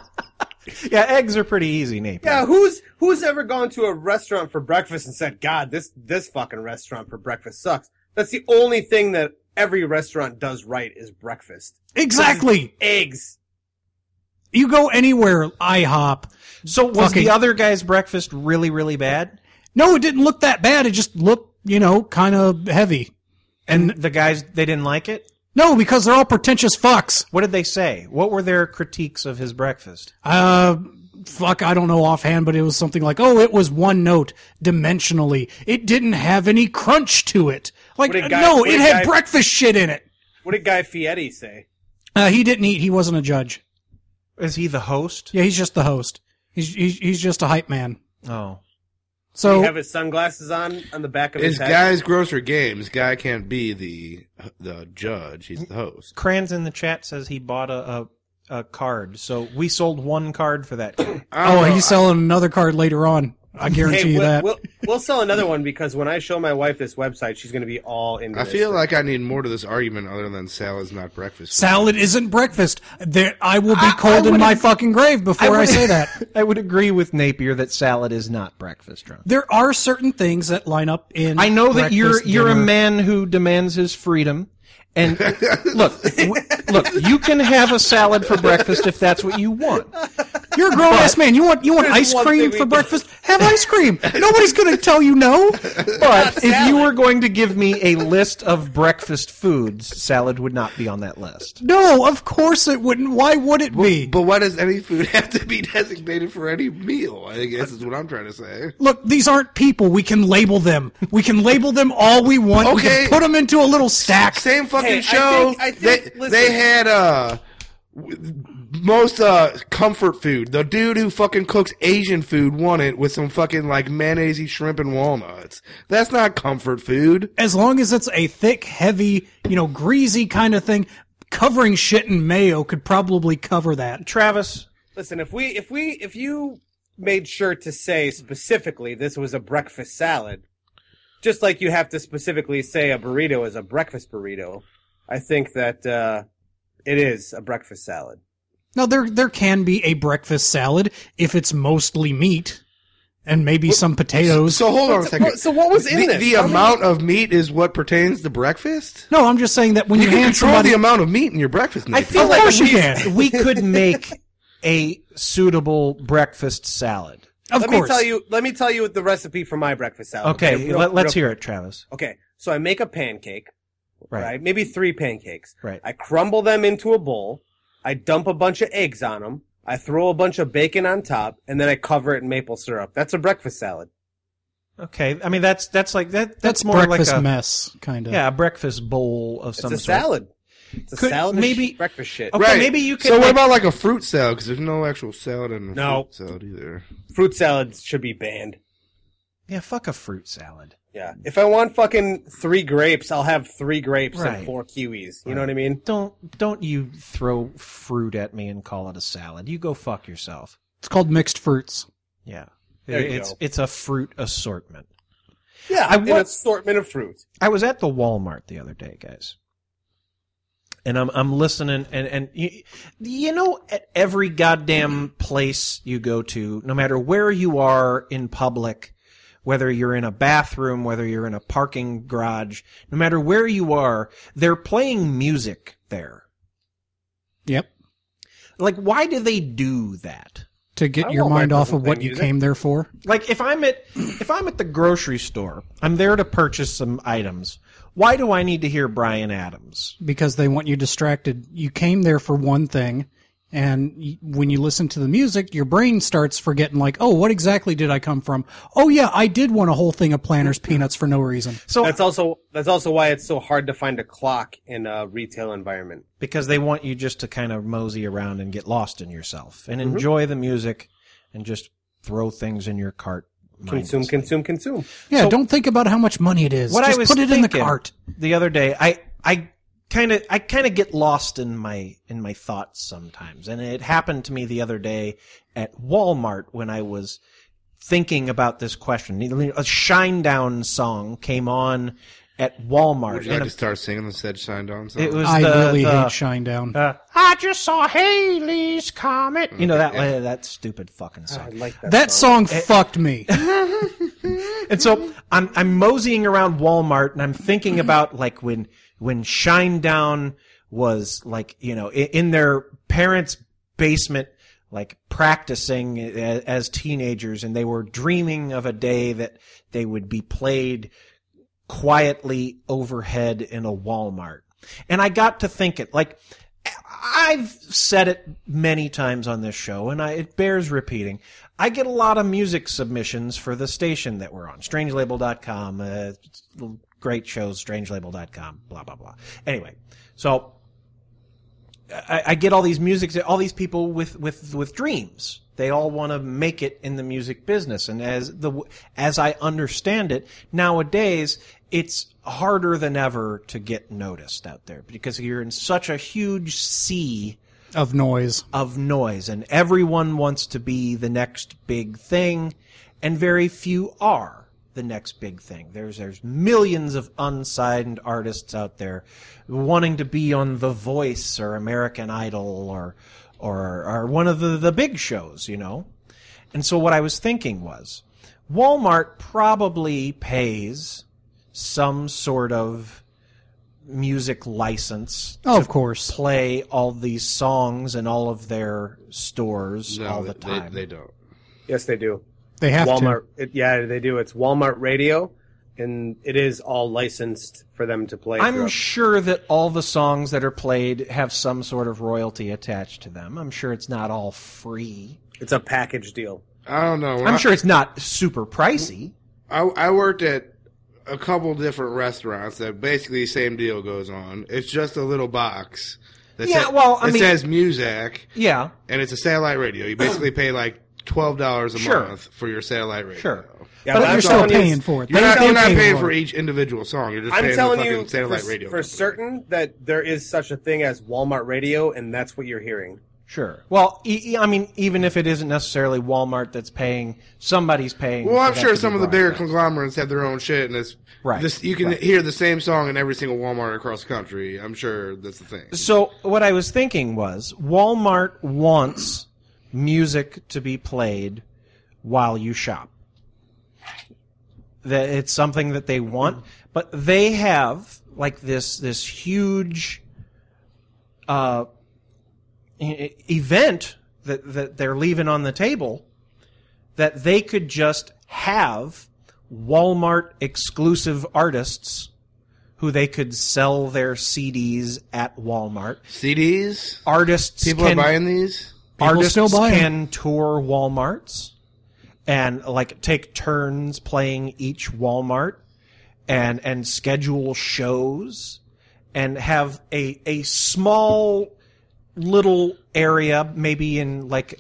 B: Yeah, eggs are pretty easy, Napier.
D: Yeah, who's ever gone to a restaurant for breakfast and said, "God, this fucking restaurant for breakfast sucks"? That's the only thing that every restaurant does right is breakfast.
C: Exactly.
D: Eggs.
C: You go anywhere, IHOP.
B: So was
C: Fucking-
B: the other guy's breakfast really, really bad?
C: No, it didn't look that bad. It just looked, kind of heavy.
B: And the guys, they didn't like it?
C: No, because they're all pretentious fucks.
B: What did they say? What were their critiques of his breakfast?
C: I don't know offhand, but it was something like, oh, it was one note dimensionally. It didn't have any crunch to it. Like,
D: What did Guy-
C: no,
D: what
C: it
D: did
C: had
D: Guy-
C: breakfast shit in it.
D: What did Guy Fieri say?
C: He didn't eat. He wasn't a judge.
B: Is he the host?
C: Yeah, he's just the host. He's just a hype man.
B: Oh.
D: Did
C: So
D: he have his sunglasses on the back of his
E: It's
D: head?
E: Guy's Grocery Games. Guy can't be the judge. He's the host.
B: Crans in the chat says he bought a card. So we sold one card for that.
C: he's selling another card later on. I guarantee you that.
D: We'll sell another one because when I show my wife this website, she's going to be all into
E: I
D: this
E: feel
D: thing.
E: like I need more to this argument other than salad's not breakfast.
C: Salad isn't breakfast. I will be cold in my fucking grave before I say that.
B: I would agree with Napier that salad is not breakfast, Ron.
C: There are certain things that line up in.
B: I know that you're
C: breakfast,
B: a
C: dinner.
B: man who demands his freedom. And look, you can have a salad for breakfast if that's what you want.
C: You're a grown ass man. You want
D: There's
C: ice
D: one
C: cream
D: thing we
C: for
D: do.
C: breakfast? Have ice cream. Nobody's going to tell you no.
B: But if you were going to give me a list of breakfast foods, salad would not be on that list.
C: No, of course it wouldn't. Why would it be?
E: But why does any food have to be designated for any meal? I guess is what I'm trying to say.
C: Look, these aren't people. We can label them. We can label them all we want. We
E: Okay.
C: can put them into a little stack.
E: Same fucking
D: Hey, I
E: show.
D: think- listen.
E: they had most comfort food. The dude who fucking cooks Asian food won it with some fucking like mayonnaise, shrimp, and walnuts. That's not comfort food.
C: As long as it's a thick, heavy, greasy kind of thing, covering shit in mayo could probably cover that.
B: Travis,
D: Listen, if you made sure to say specifically this was a breakfast salad, just like you have to specifically say a burrito is a breakfast burrito, I think that it is a breakfast salad.
C: Now, there can be a breakfast salad if it's mostly meat and maybe some potatoes.
E: So hold on a second.
D: So what was in
E: the,
D: this?
E: The
D: How many-
E: amount of meat is what pertains to breakfast?
C: No, I'm just saying that when
E: You
C: you,
E: can
C: hand
E: control
C: somebody...
E: the amount of meat in your breakfast.
B: I
E: Nathan.
B: feel
C: Of
B: like
C: course you can.
B: we could make a suitable breakfast salad.
C: Of
D: let
C: course.
D: me tell you the recipe for my breakfast salad.
B: Okay, let's
D: real-
B: hear it, Travis.
D: Okay, so I make a pancake,
B: Right.
D: right? Maybe 3 pancakes.
B: Right.
D: I crumble them into a bowl. I dump a bunch of eggs on them. I throw a bunch of bacon on top, and then I cover it in maple syrup. That's a breakfast salad.
B: Okay, I mean that's like that.
C: That's
B: more
C: breakfast
B: like a
C: mess, kind of.
B: yeah, a breakfast bowl of
D: It's
B: some
D: a
B: sort.
D: salad. It's a
B: Could-
D: salad
B: maybe-
D: breakfast shit.
B: Okay, maybe you could
E: So what
B: make-
E: about like a fruit salad? Because there's no actual salad in a
D: No.
E: fruit salad either.
D: Fruit salads should be banned.
B: Yeah, fuck a fruit salad.
D: Yeah. If I want fucking 3 grapes, I'll have 3 grapes
B: Right.
D: and 4 kiwis. You know what I mean?
B: Don't you throw fruit at me and call it a salad. You go fuck yourself.
C: It's called mixed fruits.
B: Yeah.
D: There you go.
B: It's a fruit assortment.
D: Yeah,
B: I
D: an
B: want-
D: assortment of fruit.
B: I was at the Walmart the other day, guys. And I'm listening and you know at every goddamn place you go to, no matter where you are in public, whether you're in a bathroom, whether you're in a parking garage, no matter where you are, they're playing music there.
C: Yep.
B: Like, why do they do that?
C: To get
D: I
C: your
D: won't
C: mind
D: mind
C: off of
D: people
C: what
D: playing
C: you
D: music.
C: came there for.
B: Like, if I'm at the grocery store, I'm there to purchase some items. Why do I need to hear Bryan Adams?
C: Because they want you distracted. You came there for one thing, and when you listen to the music, your brain starts forgetting, like, oh, what exactly did I come from? Oh, yeah, I did want a whole thing of Planters peanuts for no reason.
B: So
D: That's also why it's so hard to find a clock in a retail environment.
B: because they want you just to kind of mosey around and get lost in yourself and enjoy the music and just throw things in your cart
D: Consume, consume, consume.
C: Yeah,
B: So-
C: don't think about how much money it is.
B: What
C: Just
B: I was
C: put it in the
B: thinking
C: cart.
B: the other day, I kind of get lost in my thoughts sometimes, and it happened to me the other day at Walmart when I was thinking about this question. A Shinedown song came on at Walmart.
E: Would you like to start singing the said Shinedown song?
B: It was
C: I really
B: the,
C: hate Shinedown.
B: I just saw Haley's Comet. You know that stupid fucking song.
D: I like that.
C: That song fucked me.
B: And so I'm moseying around Walmart and I'm thinking about like when Shinedown was like, you know, in their parents' basement, like practicing as teenagers, and they were dreaming of a day that they would be played quietly overhead in a Walmart. And I got to thinking, like, I've said it many times on this show, and it bears repeating. I get a lot of music submissions for the station that we're on, strangelabel.com, great shows, strangelabel.com, blah, blah, blah. Anyway, so I get all these all these people with dreams. They all want to make it in the music business. And as I understand it, nowadays, it's harder than ever to get noticed out there because you're in such a huge sea
C: Of noise.
B: and everyone wants to be the next big thing, and very few are the next big thing. There's millions of unsigned artists out there wanting to be on The Voice or American Idol or one of the big shows, you know? And so what I was thinking was, Walmart probably pays some sort of music license
C: Oh, of course.
B: play all these songs in all of their stores
E: No,
B: all the time.
E: They don't.
D: Yes, they do.
C: They have
D: Walmart. Yeah, they do. It's Walmart Radio, and it is all licensed for them to play.
B: I'm
D: throughout.
B: sure that all the songs that are played have some sort of royalty attached to them. I'm sure it's not all free.
D: It's a package deal.
E: I don't know.
B: I'm sure it's not super pricey.
E: I worked at a couple different restaurants that basically the same deal goes on. It's just a little box that says music,
B: Yeah,
E: and it's a satellite radio. You basically pay like $12 a
B: Sure.
E: month for your satellite radio.
B: Sure.
D: Yeah,
C: But
D: I'm
C: you're still
D: telling you-
C: paying for it.
E: You're
C: They-
E: not,
C: they
E: you're not
C: pay
E: paying
C: for
E: for
C: it.
E: each individual song. You're just
D: I'm
E: paying
D: telling
E: the fucking
D: you
E: satellite radio.
D: for certain that there is such a thing as Walmart Radio, and that's what you're hearing.
B: sure. Well, I mean, even if it isn't necessarily Walmart that's paying, somebody's paying.
E: Well,
B: for
E: I'm
B: that
E: sure
B: to be
E: some of the bigger
B: broadcast.
E: conglomerates have their own shit, and it's
B: Right.
E: you can
B: Right.
E: hear the same song in every single Walmart across the country. I'm sure that's the thing.
B: So what I was thinking was, Walmart wants music to be played while you shop. That it's something that they want, but they have like this huge event that they're leaving on the table that they could just have Walmart exclusive artists who they could sell their CDs at Walmart.
E: CDs?
B: Artists
E: People
B: can,
E: are buying these?
B: artists
C: still buy 'em.
B: can tour Walmarts and like take turns playing each Walmart and schedule shows and have a small little area, maybe in like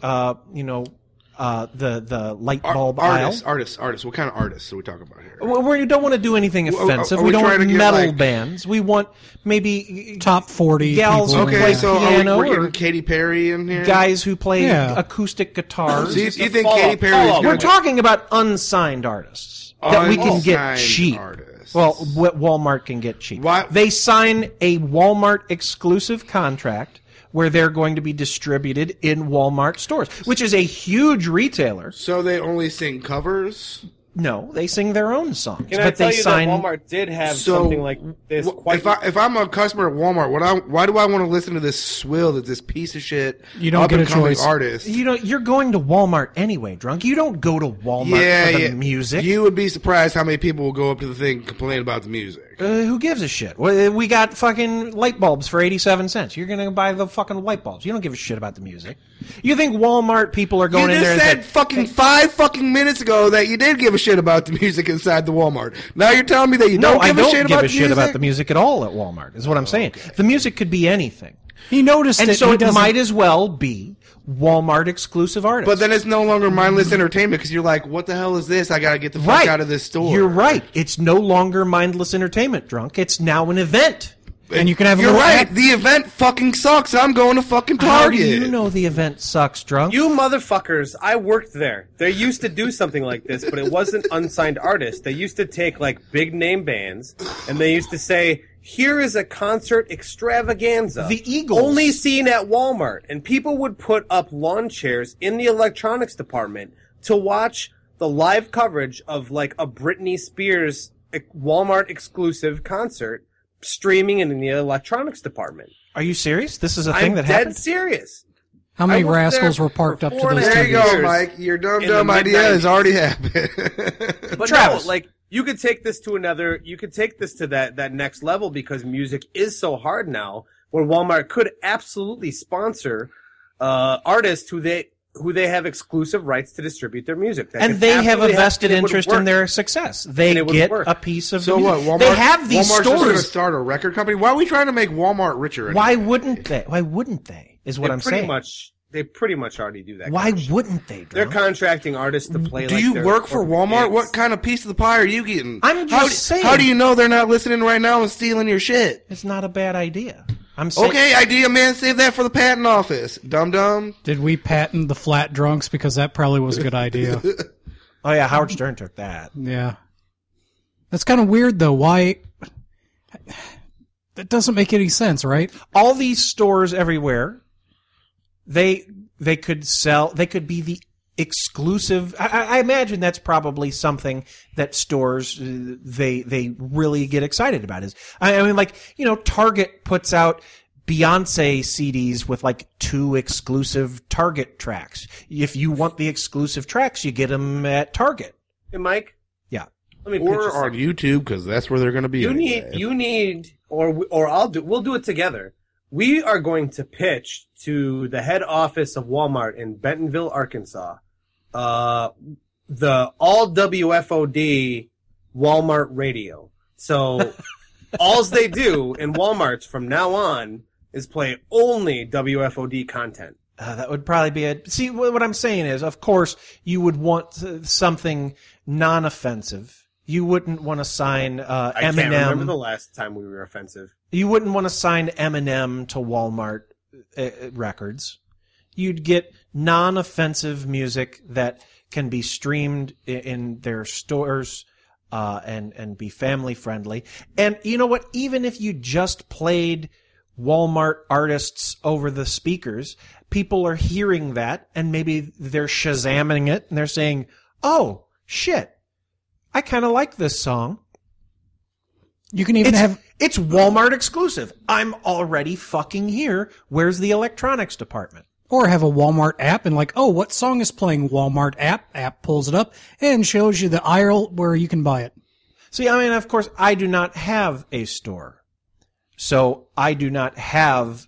B: the light bulb aisle.
E: Artists. What kind of artists are we talking about here?
B: Well, we don't want to do anything offensive.
E: are
B: We
E: we
B: don't
E: trying
B: want
E: to get,
B: metal
E: like-
B: bands. We want maybe
C: Top 40
B: Gals
C: people.
B: who
E: Okay,
B: play
E: so
B: piano
E: we're getting
B: or
E: Katy Perry in here?
B: guys who play
C: Yeah.
B: acoustic guitars.
E: So you think
D: follow-
E: Katy Perry is
D: follow-
E: gonna
B: We're talking about unsigned artists that we can get
E: Unsigned
B: cheap.
E: artists.
B: Well, what Walmart can get cheap.
E: Why-
B: They sign a Walmart exclusive contract where they're going to be distributed in Walmart stores, which is a huge retailer.
E: So they only sing covers?
B: No, they sing their own songs,
D: Can I
B: but
D: tell
B: they
D: you
B: sign.
D: that Walmart did have
E: So,
D: something like this?
E: If I'm a customer at Walmart, why do I want to listen to this swill that this piece of shit
C: You don't get a
E: up-and-coming
C: choice.
E: artist?
B: You know, you're going to Walmart anyway, drunk. You don't go to Walmart for the music.
E: You would be surprised how many people will go up to the thing and complain about the music.
B: Who gives a shit? We got fucking light bulbs for 87 cents. You're going to buy the fucking light bulbs. You don't give a shit about the music. You think Walmart people are going
E: You
B: in there
E: just
B: and
E: said fucking 5 fucking minutes ago that you did give a shit about the music inside the Walmart. Now you're telling me that you don't give a shit about the music?
B: give a shit about the music at all at Walmart, is what I'm saying.
E: Okay.
B: The music could be anything.
C: He noticed
B: And
C: it.
B: so
C: he
B: it
C: doesn't-
B: might as well be Walmart exclusive artists.
E: But then it's no longer mindless entertainment because you're like, what the hell is this? I got to get the fuck out of this store.
B: You're right. It's no longer mindless entertainment, Drunk. It's now an event.
C: And you can have a
E: You're
C: little
E: right.
C: app.
E: The event fucking sucks. I'm going to fucking
B: How
E: Target.
B: do you know the event sucks, Drunk?
D: You motherfuckers, I worked there. They used to do something like this, but it wasn't unsigned artists. They used to take like big name bands and they used to say, here is a concert extravaganza.
B: The Eagles.
D: Only seen at Walmart. And people would put up lawn chairs in the electronics department to watch the live coverage of like a Britney Spears Walmart exclusive concert streaming in the electronics department.
B: Are you serious? This is a thing
D: I'm
B: that
D: dead
B: happened?
D: serious.
C: How many
D: I worked
C: rascals
D: there
C: were parked
D: for
C: up to
D: 4.5
C: those
E: There you
C: TVs?
E: go,
D: years
E: Mike. Your
D: in the
E: dumb idea
D: mid-90s.
E: has already happened.
D: But
B: Travis.
D: no, like you could take this to that next level because music is so hard now where Walmart could absolutely sponsor artists who they have exclusive rights to distribute their music. That
B: And
D: could
B: they have a
D: absolutely
B: vested
D: and it would
B: interest in
D: work.
B: their success. They
D: And it would
B: get
D: work.
B: a piece of
E: So
B: the
E: what?
B: music.
E: Walmart,
B: They have these
E: Walmart's just going to
B: stores.
E: start a record company. Why are we trying to make Walmart richer? Anymore?
B: Why wouldn't they? Why wouldn't they? Is what I'm saying.
D: They pretty much already do that.
B: Why
D: kind of shit.
B: wouldn't they?
D: They're
B: Drunk?
D: contracting artists to play.
E: Do
D: like
E: you
D: their
E: work for
D: corporate
E: Walmart?
D: gigs.
E: What kind of piece of the pie are you getting?
B: I'm just saying.
E: How do you know they're not listening right now and stealing your shit?
B: It's not a bad idea. I'm saying.
E: Okay, idea, man. Save that for the patent office. Dum dum.
C: Did we patent the flat drunks? Because that probably was a good idea.
B: Oh yeah, Howard Stern took that.
C: Yeah. That's kind of weird, though. Why? That doesn't make any sense, right?
B: All these stores everywhere, they could sell. They could be the exclusive. I imagine that's probably something that stores they really get excited about. Is I mean, like, you know, Target puts out Beyonce CDs with like 2 exclusive Target tracks. If you want the exclusive tracks, you get them at Target.
D: Hey, Mike.
B: Yeah.
D: Let me pitch you
E: Or
D: something.
E: on YouTube because that's where they're going to be.
D: You
E: anyway.
D: need, or we'll do it together. We are going to pitch to the head office of Walmart in Bentonville, Arkansas, the all WFOD Walmart radio. So, alls they do in Walmarts from now on is play only WFOD content.
B: That would probably be it. See, what I'm saying is, of course, you would want something non-offensive. You wouldn't want to sign
D: I can't remember the
B: Eminem.
D: last time we were offensive.
B: You wouldn't want to sign Eminem to Walmart records. You'd get non-offensive music that can be streamed in their stores and be family friendly. And you know what? Even if you just played Walmart artists over the speakers, people are hearing that and maybe they're Shazamming it and they're saying, "Oh, shit. I kind of like this song.
C: You can even have
B: It's Walmart exclusive. I'm already fucking here. Where's the electronics department?"
C: Or have a Walmart app and like, oh, what song is playing? Walmart app pulls it up and shows you the aisle where you can buy it.
B: See, I mean, of course, I do not have a store. So I do not have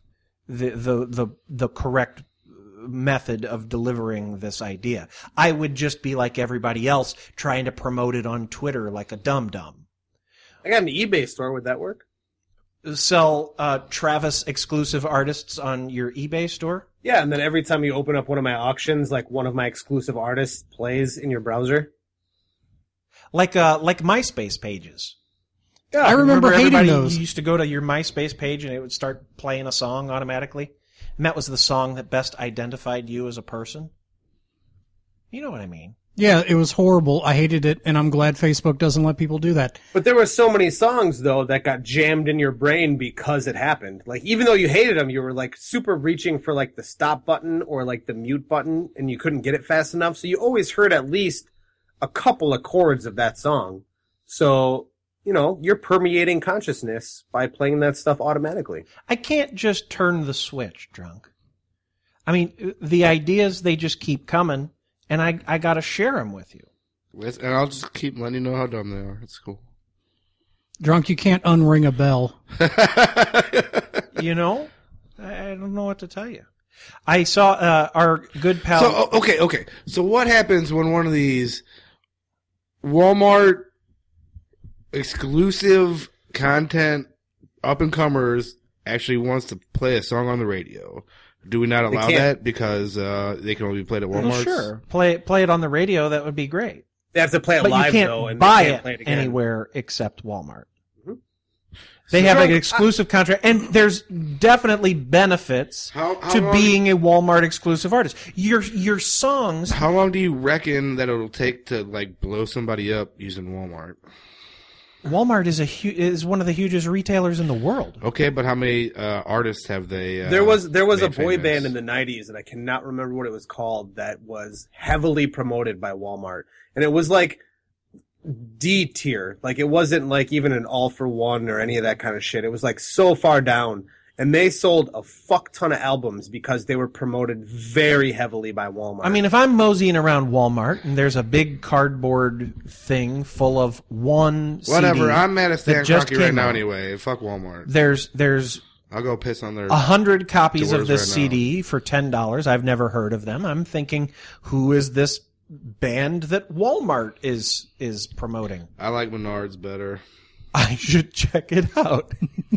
B: the correct method of delivering this idea. I would just be like everybody else trying to promote it on Twitter like a dum-dum.
D: I got an eBay store. Would that work?
B: Sell Travis exclusive artists on your eBay store?
D: Yeah, and then every time you open up one of my auctions, like one of my exclusive artists plays in your browser.
B: Like MySpace pages.
D: Yeah,
C: I remember hating
B: everybody
C: those.
B: You used to go to your MySpace page and it would start playing a song automatically? And that was the song that best identified you as a person? You know what I mean.
C: Yeah, it was horrible. I hated it, and I'm glad Facebook doesn't let people do that.
D: But there were so many songs, though, that got jammed in your brain because it happened. Like, even though you hated them, you were, like, super reaching for, like, the stop button or, like, the mute button, and you couldn't get it fast enough. So you always heard at least a couple of chords of that song. So, you know, you're permeating consciousness by playing that stuff automatically.
B: I can't just turn the switch, Drunk. I mean, the ideas, they just keep coming, and I gotta share them with you.
E: And I'll just keep letting you know how dumb they are. It's cool.
C: Drunk, you can't unring a bell.
B: You know? I don't know what to tell you. I saw our good pal...
E: So, okay. So what happens when one of these Walmart exclusive content up and comers actually wants to play a song on the radio. Do we not allow that because they can only be played at Walmart?
B: Well, sure. Play it on the radio. That would be great.
D: They have to play it
B: But
D: live,
B: you can't
D: though, and
B: buy
D: they can't play
B: it
D: it again.
B: anywhere except Walmart. They have an exclusive contract, and there's definitely benefits to being a Walmart exclusive artist. Your songs.
E: How long do you reckon that it'll take to like blow somebody up using Walmart?
B: Walmart is one of the hugest retailers in the world.
E: Okay, but how many artists have they?
D: There was a
E: made
D: boy
E: famous?
D: band in the '90s, and I cannot remember what it was called. That was heavily promoted by Walmart, and it was like D tier. Like it wasn't like even an All for One or any of that kind of shit. It was like so far down. And they sold a fuck ton of albums because they were promoted very heavily by Walmart.
B: I mean, if I'm moseying around Walmart and there's a big cardboard thing full of one
E: Whatever,
B: CD
E: I'm mad at Stan
B: that just
E: Kroenke right
B: came
E: now
B: out,
E: anyway. Fuck Walmart.
B: There's
E: I'll go piss on their
B: 100 copies of
E: doors
B: this
E: right now.
B: CD for $10. I've never heard of them. I'm thinking, who is this band that Walmart is promoting?
E: I like Menards better.
B: I should check it out.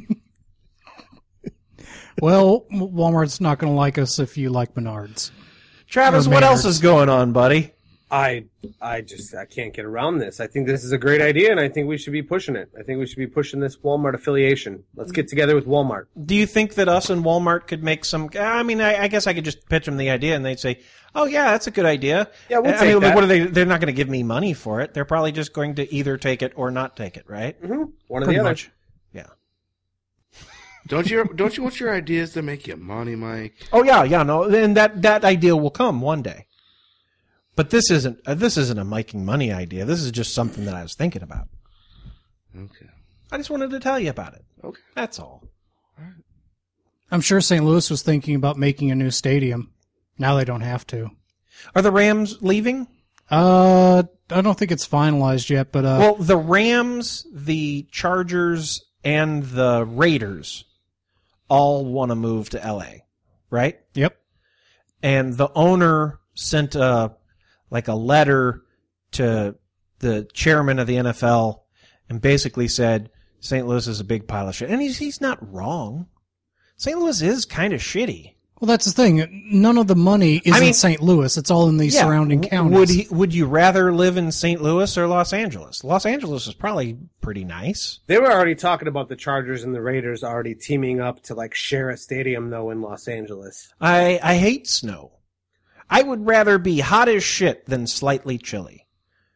C: Well, Walmart's not going to like us if you like Menards.
B: Travis,
C: Or
B: what else
C: Maynard's.
B: is going on, buddy?
D: I can't get around this. I think this is a great idea, and I think we should be pushing it. I think we should be pushing this Walmart affiliation. Let's get together with Walmart.
B: Do you think that us and Walmart could make some? I mean, I guess I could just pitch them the idea, and they'd say, "Oh yeah, that's a good idea."
D: Yeah, we'll
B: I
D: take
B: mean,
D: that.
B: what are they? They're not going to give me money for it. They're probably just going to either take it or not take it, right?
D: Mm-hmm. One or
B: Pretty
D: the other.
B: much. Yeah.
E: Don't you want your ideas to make you money, Mike?
B: Oh yeah, no, and that idea will come one day. But this isn't a making money idea. This is just something that I was thinking about.
E: Okay.
B: I just wanted to tell you about it.
E: Okay.
B: That's all.
C: I'm sure St. Louis was thinking about making a new stadium. Now they don't have to.
B: Are the Rams leaving?
C: I don't think it's finalized yet, but
B: Well, the Rams, the Chargers, and the Raiders all want to move to LA, right?
C: yep.
B: And the owner sent a letter to the chairman of the NFL and basically said St. Louis is a big pile of shit. And he's not wrong. St. Louis is kind of shitty.
C: Well, that's the thing. None of the money is in St. Louis. It's all in the surrounding counties.
B: Would you rather live in St. Louis or Los Angeles? Los Angeles is probably pretty nice.
D: They were already talking about the Chargers and the Raiders already teaming up to like share a stadium though in Los Angeles.
B: I hate snow. I would rather be hot as shit than slightly chilly.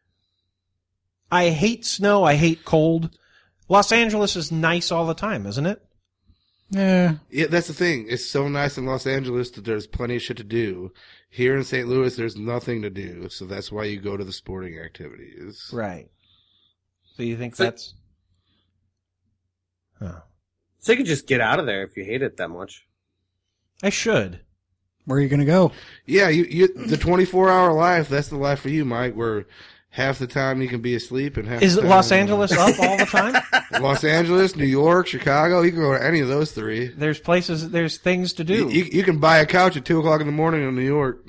B: I hate snow. I hate cold. Los Angeles is nice all the time, isn't it?
C: Yeah.
E: Yeah, that's the thing. It's so nice in Los Angeles that there's plenty of shit to do. Here in St. Louis, there's nothing to do, so that's why you go to the sporting activities.
B: Right. So you think that's... Huh.
D: So you could just get out of there if you hate it that much.
B: I should.
C: Where are you going to go?
E: Yeah, you the 24-hour life, that's the life for you, Mike, where half the time you can be asleep and half
B: Is
E: the time...
B: Los Angeles up all the time?
E: Los Angeles, New York, Chicago, you can go to any of those three.
B: There's places, there's things to do.
E: You can buy a couch at 2 o'clock in the morning in New York.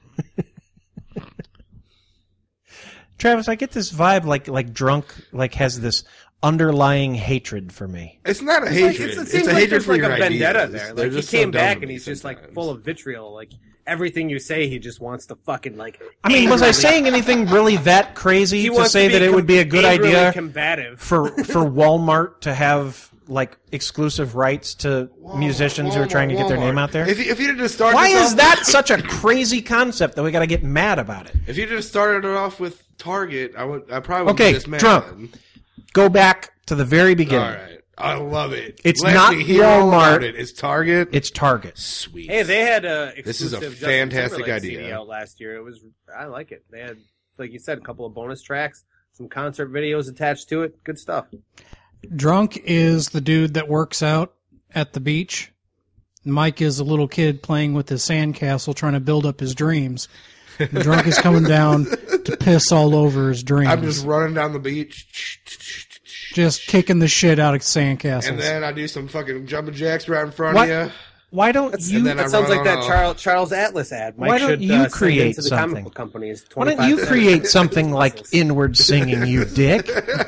B: Travis, I get this vibe like drunk, like has this underlying hatred for me.
E: It's not a
D: It
E: hatred.
D: seems
E: it's a
D: like
E: hatred
D: there's
E: for
D: like
E: your
D: a vendetta
E: ideas.
D: there.
E: They're
D: Like he
E: just so
D: came
E: dumb
D: back
E: to
D: and
E: me
D: he's just like
E: sometimes.
D: full of vitriol. Like everything you say, he just wants to fucking like.
B: I mean, was I saying anything really that crazy
D: He
B: to
D: wants
B: say
D: be
B: that it would be a good
D: angrily
B: idea
D: combative.
B: for Walmart to have like exclusive rights to musicians who are trying to get their name out there?
E: If you did just start
B: Why
E: this
B: is
E: off-
B: that such a crazy concept that we got to get mad about it?
E: If you just started it off with Target, I probably would
B: Okay,
E: be this mad.
B: drunk. Go back to the very
E: All
B: beginning.
E: right. I love it.
B: It's
E: Let
B: not
E: me hear all
B: Walmart.
E: about it. It's Target.
B: It's Target.
E: Sweet.
D: Hey, they had
E: This is a
D: exclusive Justin
E: fantastic
D: Timberlake
E: idea.
D: CD out last year. It was, I like it. They had, like you said, a couple of bonus tracks, some concert videos attached to it. Good stuff.
C: Drunk is the dude that works out at the beach. Mike is a little kid playing with his sandcastle trying to build up his dreams. The drunk is coming down to piss all over his dreams.
E: I'm just running down the beach.
C: Just kicking the shit out of sandcastles.
E: And then I do some fucking jumping jacks right in front
B: What?
E: of you.
B: Why don't you?
E: then I
D: That sounds like that
E: run
D: Charles Atlas ad. Mike
B: Why don't
D: should,
B: you
D: send
B: create
D: into the
B: something?
D: comic book companies.
B: Why don't
D: 25
B: you
D: cents.
B: create something like
D: Muscles.
B: inward singing, you dick?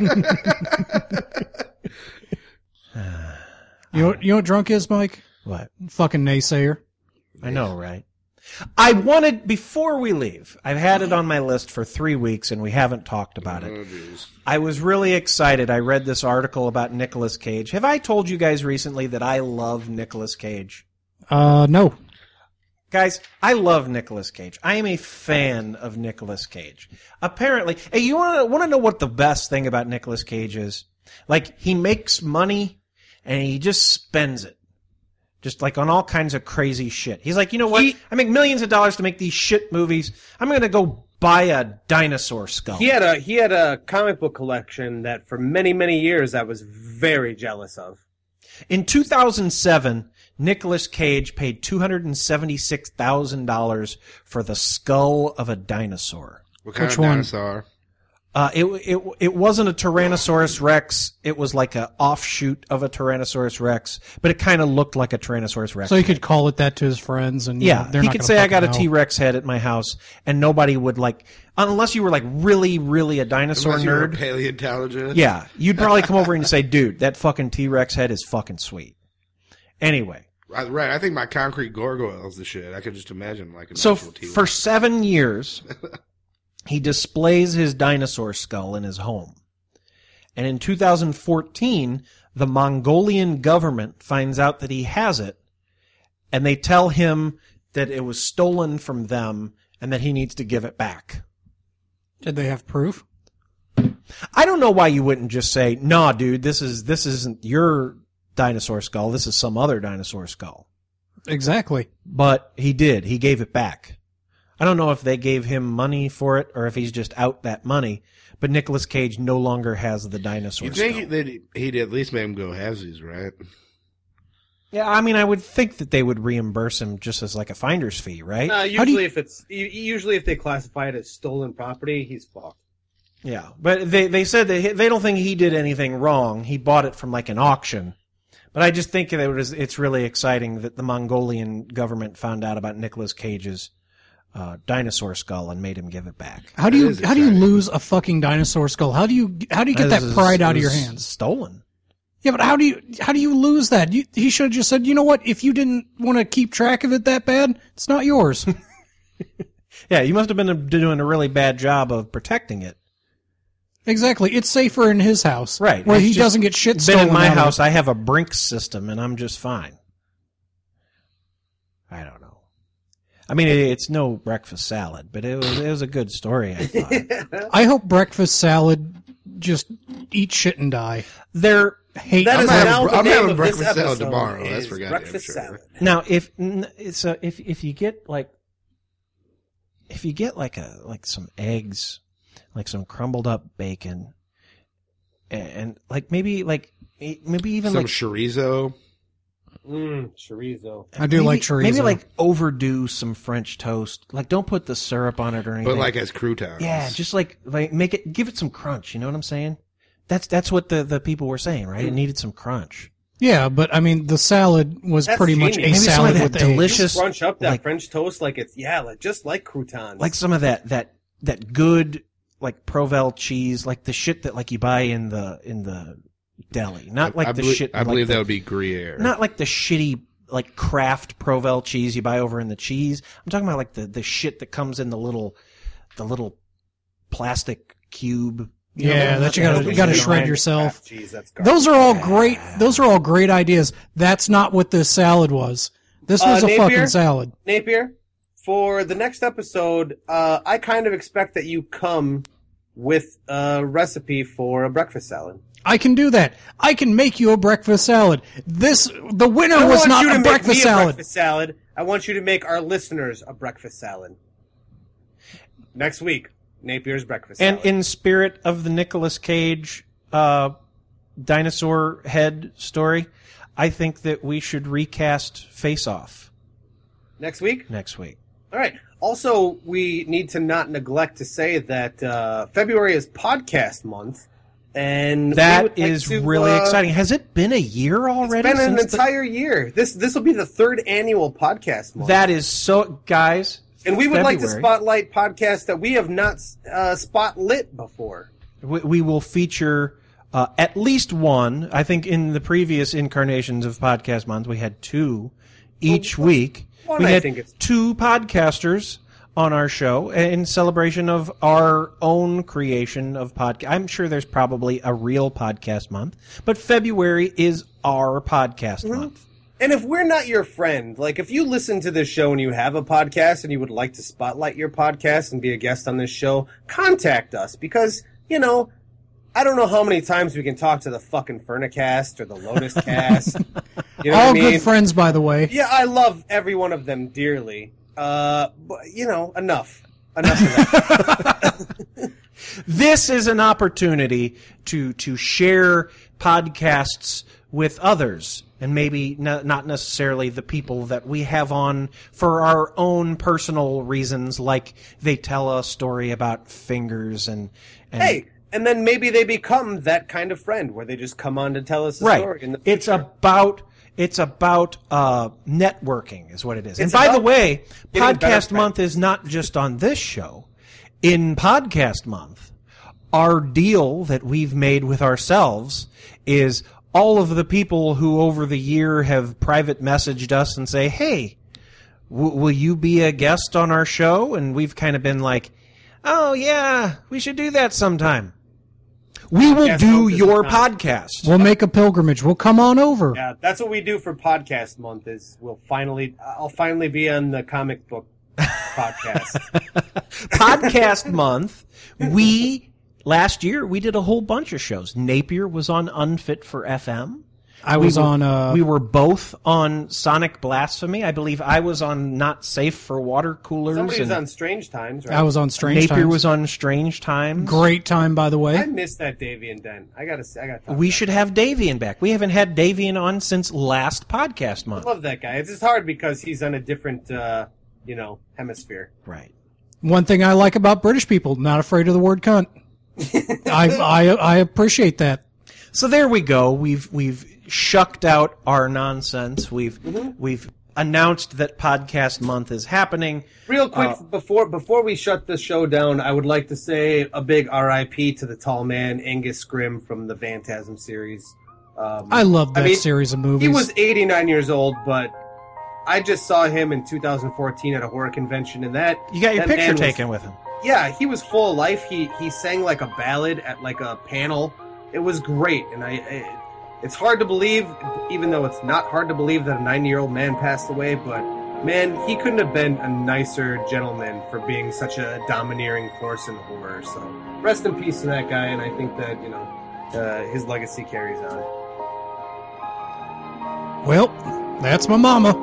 C: You know what drunk is, Mike?
B: What?
C: Fucking naysayer.
B: I know, right? I wanted, before we leave, I've had it on my list for 3 weeks and we haven't talked about it. I was really excited. I read this article about Nicolas Cage. Have I told you guys recently that I love Nicolas Cage?
C: No.
B: Guys, I love Nicolas Cage. I am a fan of Nicolas Cage. Apparently, hey, you want to know what the best thing about Nicolas Cage is? Like, he makes money and he just spends it. Just like on all kinds of crazy shit. He's like, you know what? I make millions of dollars to make these shit movies. I'm going to go buy a dinosaur skull.
D: He had a comic book collection that for many, many years I was very jealous of.
B: In 2007, Nicolas Cage paid $276,000 for the skull of a dinosaur.
E: What kind
C: Which
E: of
C: one?
E: dinosaur?
B: It wasn't a Tyrannosaurus Rex. It was like a offshoot of a Tyrannosaurus Rex, but it kind of looked like a Tyrannosaurus Rex.
C: So he could call it that to his friends, and
B: Yeah,
C: they're
B: he
C: not
B: could
C: gonna
B: say, I got a
C: fucking know.
B: T-Rex head at my house, and nobody would like, unless you were like really, really a dinosaur
E: Unless you're a
B: nerd.
E: paleontologist.
B: Yeah, you'd probably come over and say, dude, that fucking T-Rex head is fucking sweet. Anyway.
E: Right. I think my concrete gargoyle's the shit. I could just imagine like an
B: So
E: actual T-Rex.
B: for 7 years, he displays his dinosaur skull in his home. And in 2014, the Mongolian government finds out that he has it, and they tell him that it was stolen from them and that he needs to give it back.
C: Did they have proof?
B: I don't know why you wouldn't just say, "Nah, dude, this isn't your dinosaur skull. This is some other dinosaur skull."
C: Exactly.
B: But he did. He gave it back. I don't know if they gave him money for it or if he's just out that money, but Nicolas Cage no longer has the dinosaur
E: You
B: skull.
E: think that he'd at least make him go halvesies, right?
B: Yeah, I mean, I would think that they would reimburse him just as like a finder's fee, right?
D: Usually if they classify it as stolen property, he's fucked.
B: Yeah, but they said that they don't think he did anything wrong. He bought it from like an auction. But I just think that it's really exciting that the Mongolian government found out about Nicolas Cage's dinosaur skull and made him give it back.
C: How do you lose a fucking dinosaur skull? How do you get that pride out of your hands?
B: Stolen.
C: Yeah, but how do you lose that? He should have just said, you know what? If you didn't want to keep track of it that bad, it's not yours.
B: Yeah, you must have been doing a really bad job of protecting it.
C: Exactly. It's safer in his house,
B: Right.
C: where
B: It's
C: he
B: just
C: doesn't get shit
B: been
C: stolen.
B: in my
C: out of
B: house,
C: it.
B: I have a Brinks system, and I'm just fine. I don't know. I mean, it's no breakfast salad, but it was a good story, I thought.
C: I hope breakfast salad just eat shit and die.
B: They're hate.
D: That is now the
E: I'm
D: name
E: having
D: of this
E: breakfast salad
D: episode
E: tomorrow. That's
D: is
E: for goddamn
D: breakfast
E: sure.
D: salad.
B: Now, if you get like some eggs, like some crumbled up bacon, and like maybe even
E: Some
B: like
E: chorizo.
D: Chorizo.
C: I do like chorizo.
B: Maybe like overdo some French toast. Like don't put the syrup on it or anything.
E: But like as croutons.
B: yeah, just like give it some crunch. You know what I'm saying? That's what the people were saying, right? It needed some crunch.
C: Yeah, but I mean, the salad was
D: That's
C: pretty much a
D: genius.
B: Maybe some
C: salad
B: of that
C: with eggs.
B: delicious-
D: Just crunch up that
B: like-
D: French toast like it's just like croutons.
B: Like some of that good like Provel cheese, like the shit that like you buy in the deli, not like
E: I
B: the
E: believe,
B: shit.
E: I
B: like
E: believe
B: the-
E: that would be Gruyere.
B: not like the shitty like Kraft Provel cheese you buy over in the cheese. I'm talking about like the shit that comes in the little plastic cube. You know,
C: Yeah, that you gotta shred yourself.
D: Jeez, that's garbage.
C: Those are all great. Those are all great ideas. That's not what this salad was. This was a
D: Napier?
C: fucking salad.
D: Napier, for the next episode, I kind of expect that you come with a recipe for a breakfast salad.
C: I can do that. I can make you a breakfast salad. The winner
D: I
C: was
D: want
C: not
D: you to
C: a
D: make
C: breakfast
D: me
C: salad.
D: a breakfast salad. I want you to make our listeners a breakfast salad. Next week, Napier's breakfast
B: And
D: salad.
B: in spirit of the Nicolas Cage dinosaur head story, I think that we should recast Face Off
D: Next week?
B: next week.
D: All right. Also, we need to not neglect to say that February is podcast month, And we
B: That
D: would like
B: is
D: to,
B: really exciting. Has it been a year already?
D: It's been an
B: since
D: entire year. This will be the third annual podcast month.
B: That is so, guys.
D: And we would like to
B: February.
D: spotlight podcasts that we have not spotlit before.
B: We will feature at least one. I think in the previous incarnations of Podcast Month, we had two each week.
D: one,
B: We
D: I
B: had
D: think it's-
B: two podcasters on our show in celebration of our own creation of podcast. I'm sure there's probably a real Podcast Month, but February is our Podcast Month.
D: And if we're not your friend, like if you listen to this show and you have a podcast and you would like to spotlight your podcast and be a guest on this show, contact us because, you know, I don't know how many times we can talk to the fucking Furnicast or the Lotus Cast. You know
C: All
D: what I mean?
C: good friends, by the way.
D: Yeah, I love every one of them dearly. But, you know, enough of that.
B: This is an opportunity to share podcasts with others, and maybe not necessarily the people that we have on for our own personal reasons, like they tell a story about fingers and
D: Hey, and then maybe they become that kind of friend where they just come on to tell us a
B: right.
D: story in the future.
B: It's about networking is what it is. And
D: It's
B: by the
D: about
B: way,
D: getting better
B: Podcast Month
D: friends.
B: is not just on this show. In Podcast Month, our deal that we've made with ourselves is all of the people who over the year have private messaged us and say, hey, will you be a guest on our show? And we've kind of been like, oh, yeah, we should do that sometime. We will
D: Podcast
B: do
D: Month is
B: your
D: not-
B: podcast.
C: We'll make a pilgrimage. We'll come on over.
D: Yeah, that's what we do for Podcast Month. I'll finally be on the comic book podcast.
B: Podcast Month, last year we did a whole bunch of shows. Napier was on Unfit for FM.
C: I was on.
B: We were both on Sonic Blasphemy. I believe I was on Not Safe for Water Coolers.
D: Somebody was
B: and
D: on Strange Times, right?
C: I was on Strange
B: Napier
C: Times.
B: was on Strange Times.
C: Great time, by the
D: I
C: way.
D: missed that Davian Den. I got.
B: We should have Davian back. We haven't had Davian on since last Podcast Month.
D: I love that guy. It's just hard because he's on a different, hemisphere.
B: Right.
C: One thing I like about British people, not afraid of the word cunt. I appreciate that.
B: So there we go. We've shucked out our nonsense. We've announced that Podcast Month is happening.
D: Real quick, before we shut the show down, I would like to say a big R.I.P. to the tall man, Angus Scrimm from the Phantasm series.
C: I love that series of movies.
D: He was 89 years old, but I just saw him in 2014 at a horror convention, and that
B: You got your
D: that
B: picture
D: man was-
B: taken with him.
D: Yeah, he was full of life. He sang like a ballad at like a panel. It was great, and it's hard to believe, even though it's not hard to believe that a 90-year-old man passed away, but man, he couldn't have been a nicer gentleman for being such a domineering force in horror. So rest in peace to that guy, and I think that, his legacy carries on.
C: Well, that's my mama.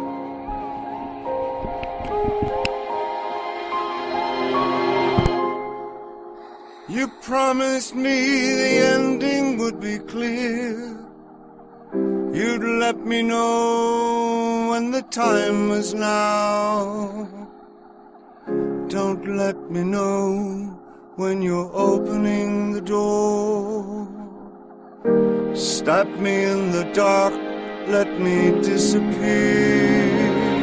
J: You promised me the ending would be clear. You'd let me know when the time was now. Don't let me know when you're opening the door. Stop me in the dark, let me disappear.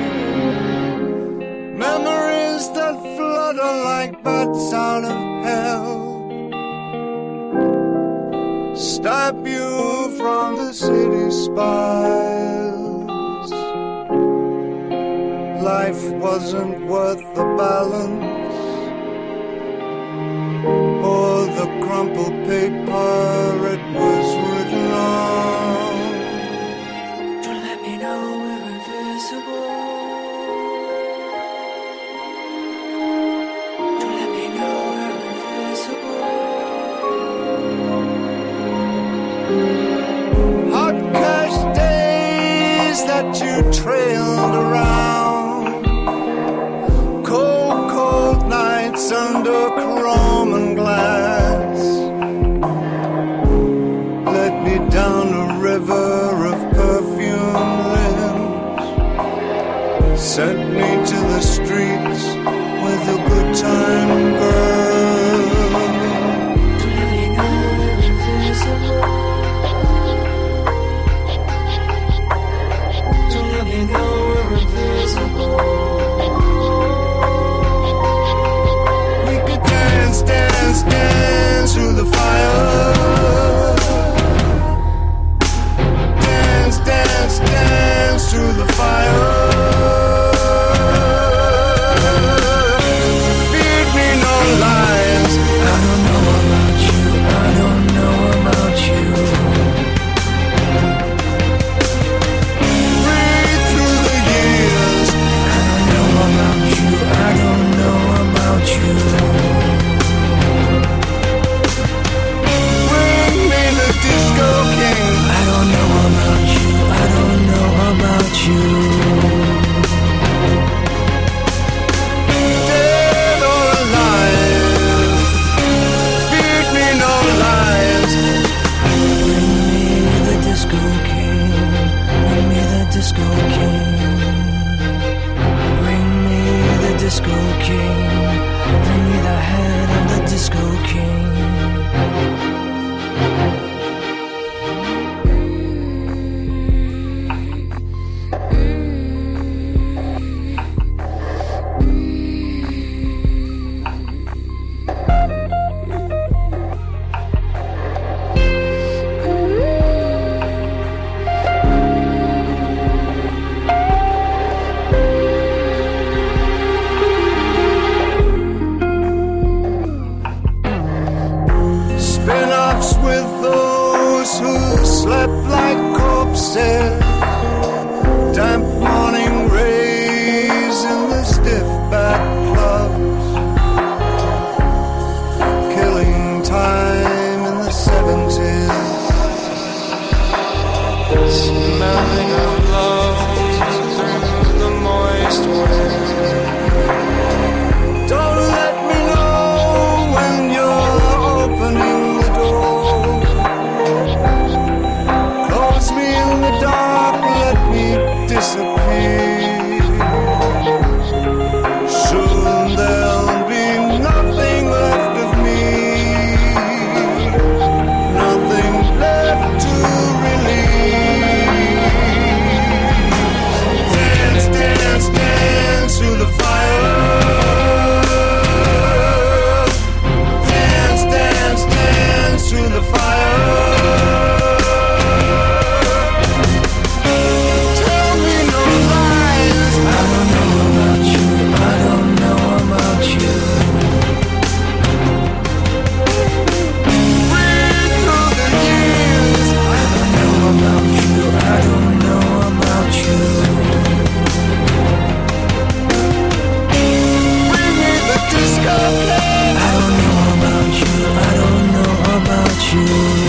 J: Memories that flutter like bats out of hell. Stop you from the city spiles. Life wasn't worth the balance or the crumpled paper it was written on.
H: Don't let me know we're invisible. Don't let me know we're invisible.
J: Hot cash days that you trailed around, cold, cold nights under chrome and glass, led me down a river of perfume limbs, sent me to the streets with a good time girl.
H: Don't let me know we're invisible. Bring me the Disco King. Bring me the head of the Disco King.
J: Spin-offs with those who slept like corpses. Damp morning rays in the stiff back clubs. Killing time in the 70s. Smelling of love through the moist wind. Don't let me know when you're opening the door. Close me in the dark, let me disappear. Soon there'll be nothing left of me. Nothing left to release. Dance, dance, dance to the fire. Dance, dance, dance to the fire. Tell me no lies. I don't know about you. I don't know about you. Read through the years. I don't know about you. I don't know about you. Bring me the disco king. I don't know about you. I don't know about you.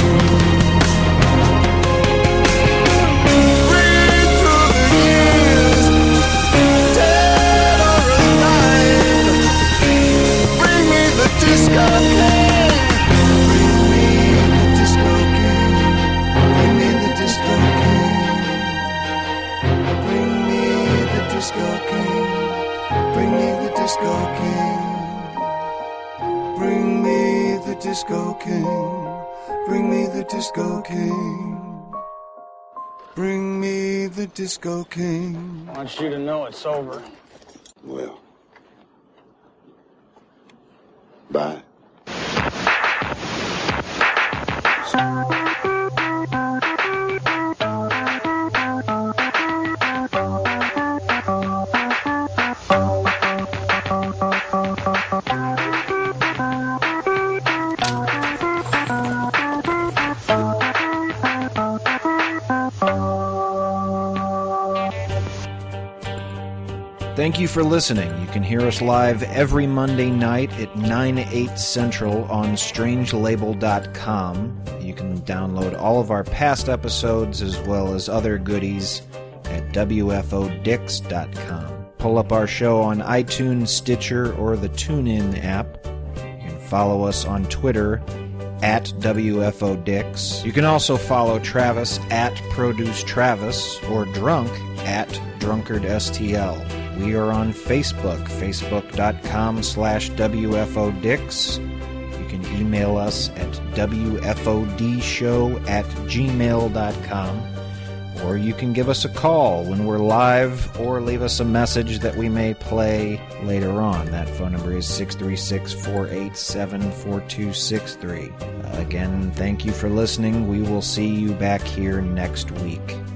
J: Read through the years, dead or alive. Bring me the disco king. Bring me the disco king. Bring me the disco king. Bring me the disco king. Bring me the disco king. Bring me the disco king. Bring me the disco king. Bring me the disco king.
K: I want you to know it's over.
J: Well, bye.
B: Thank you for listening. You can hear us live every Monday night at 9/8 Central on strangelabel.com. You can download all of our past episodes as well as other goodies at wfodix.com. Pull up our show on iTunes, Stitcher, or the TuneIn app. You can follow us on Twitter at WFODix. You can also follow Travis at ProduceTravis or Drunk at DrunkardSTL. We are on Facebook, facebook.com/WFODix. You can email us at WFODshow@gmail.com. Or you can give us a call when we're live or leave us a message that we may play later on. That phone number is 636-487-4263. Again, thank you for listening. We will see you back here next week.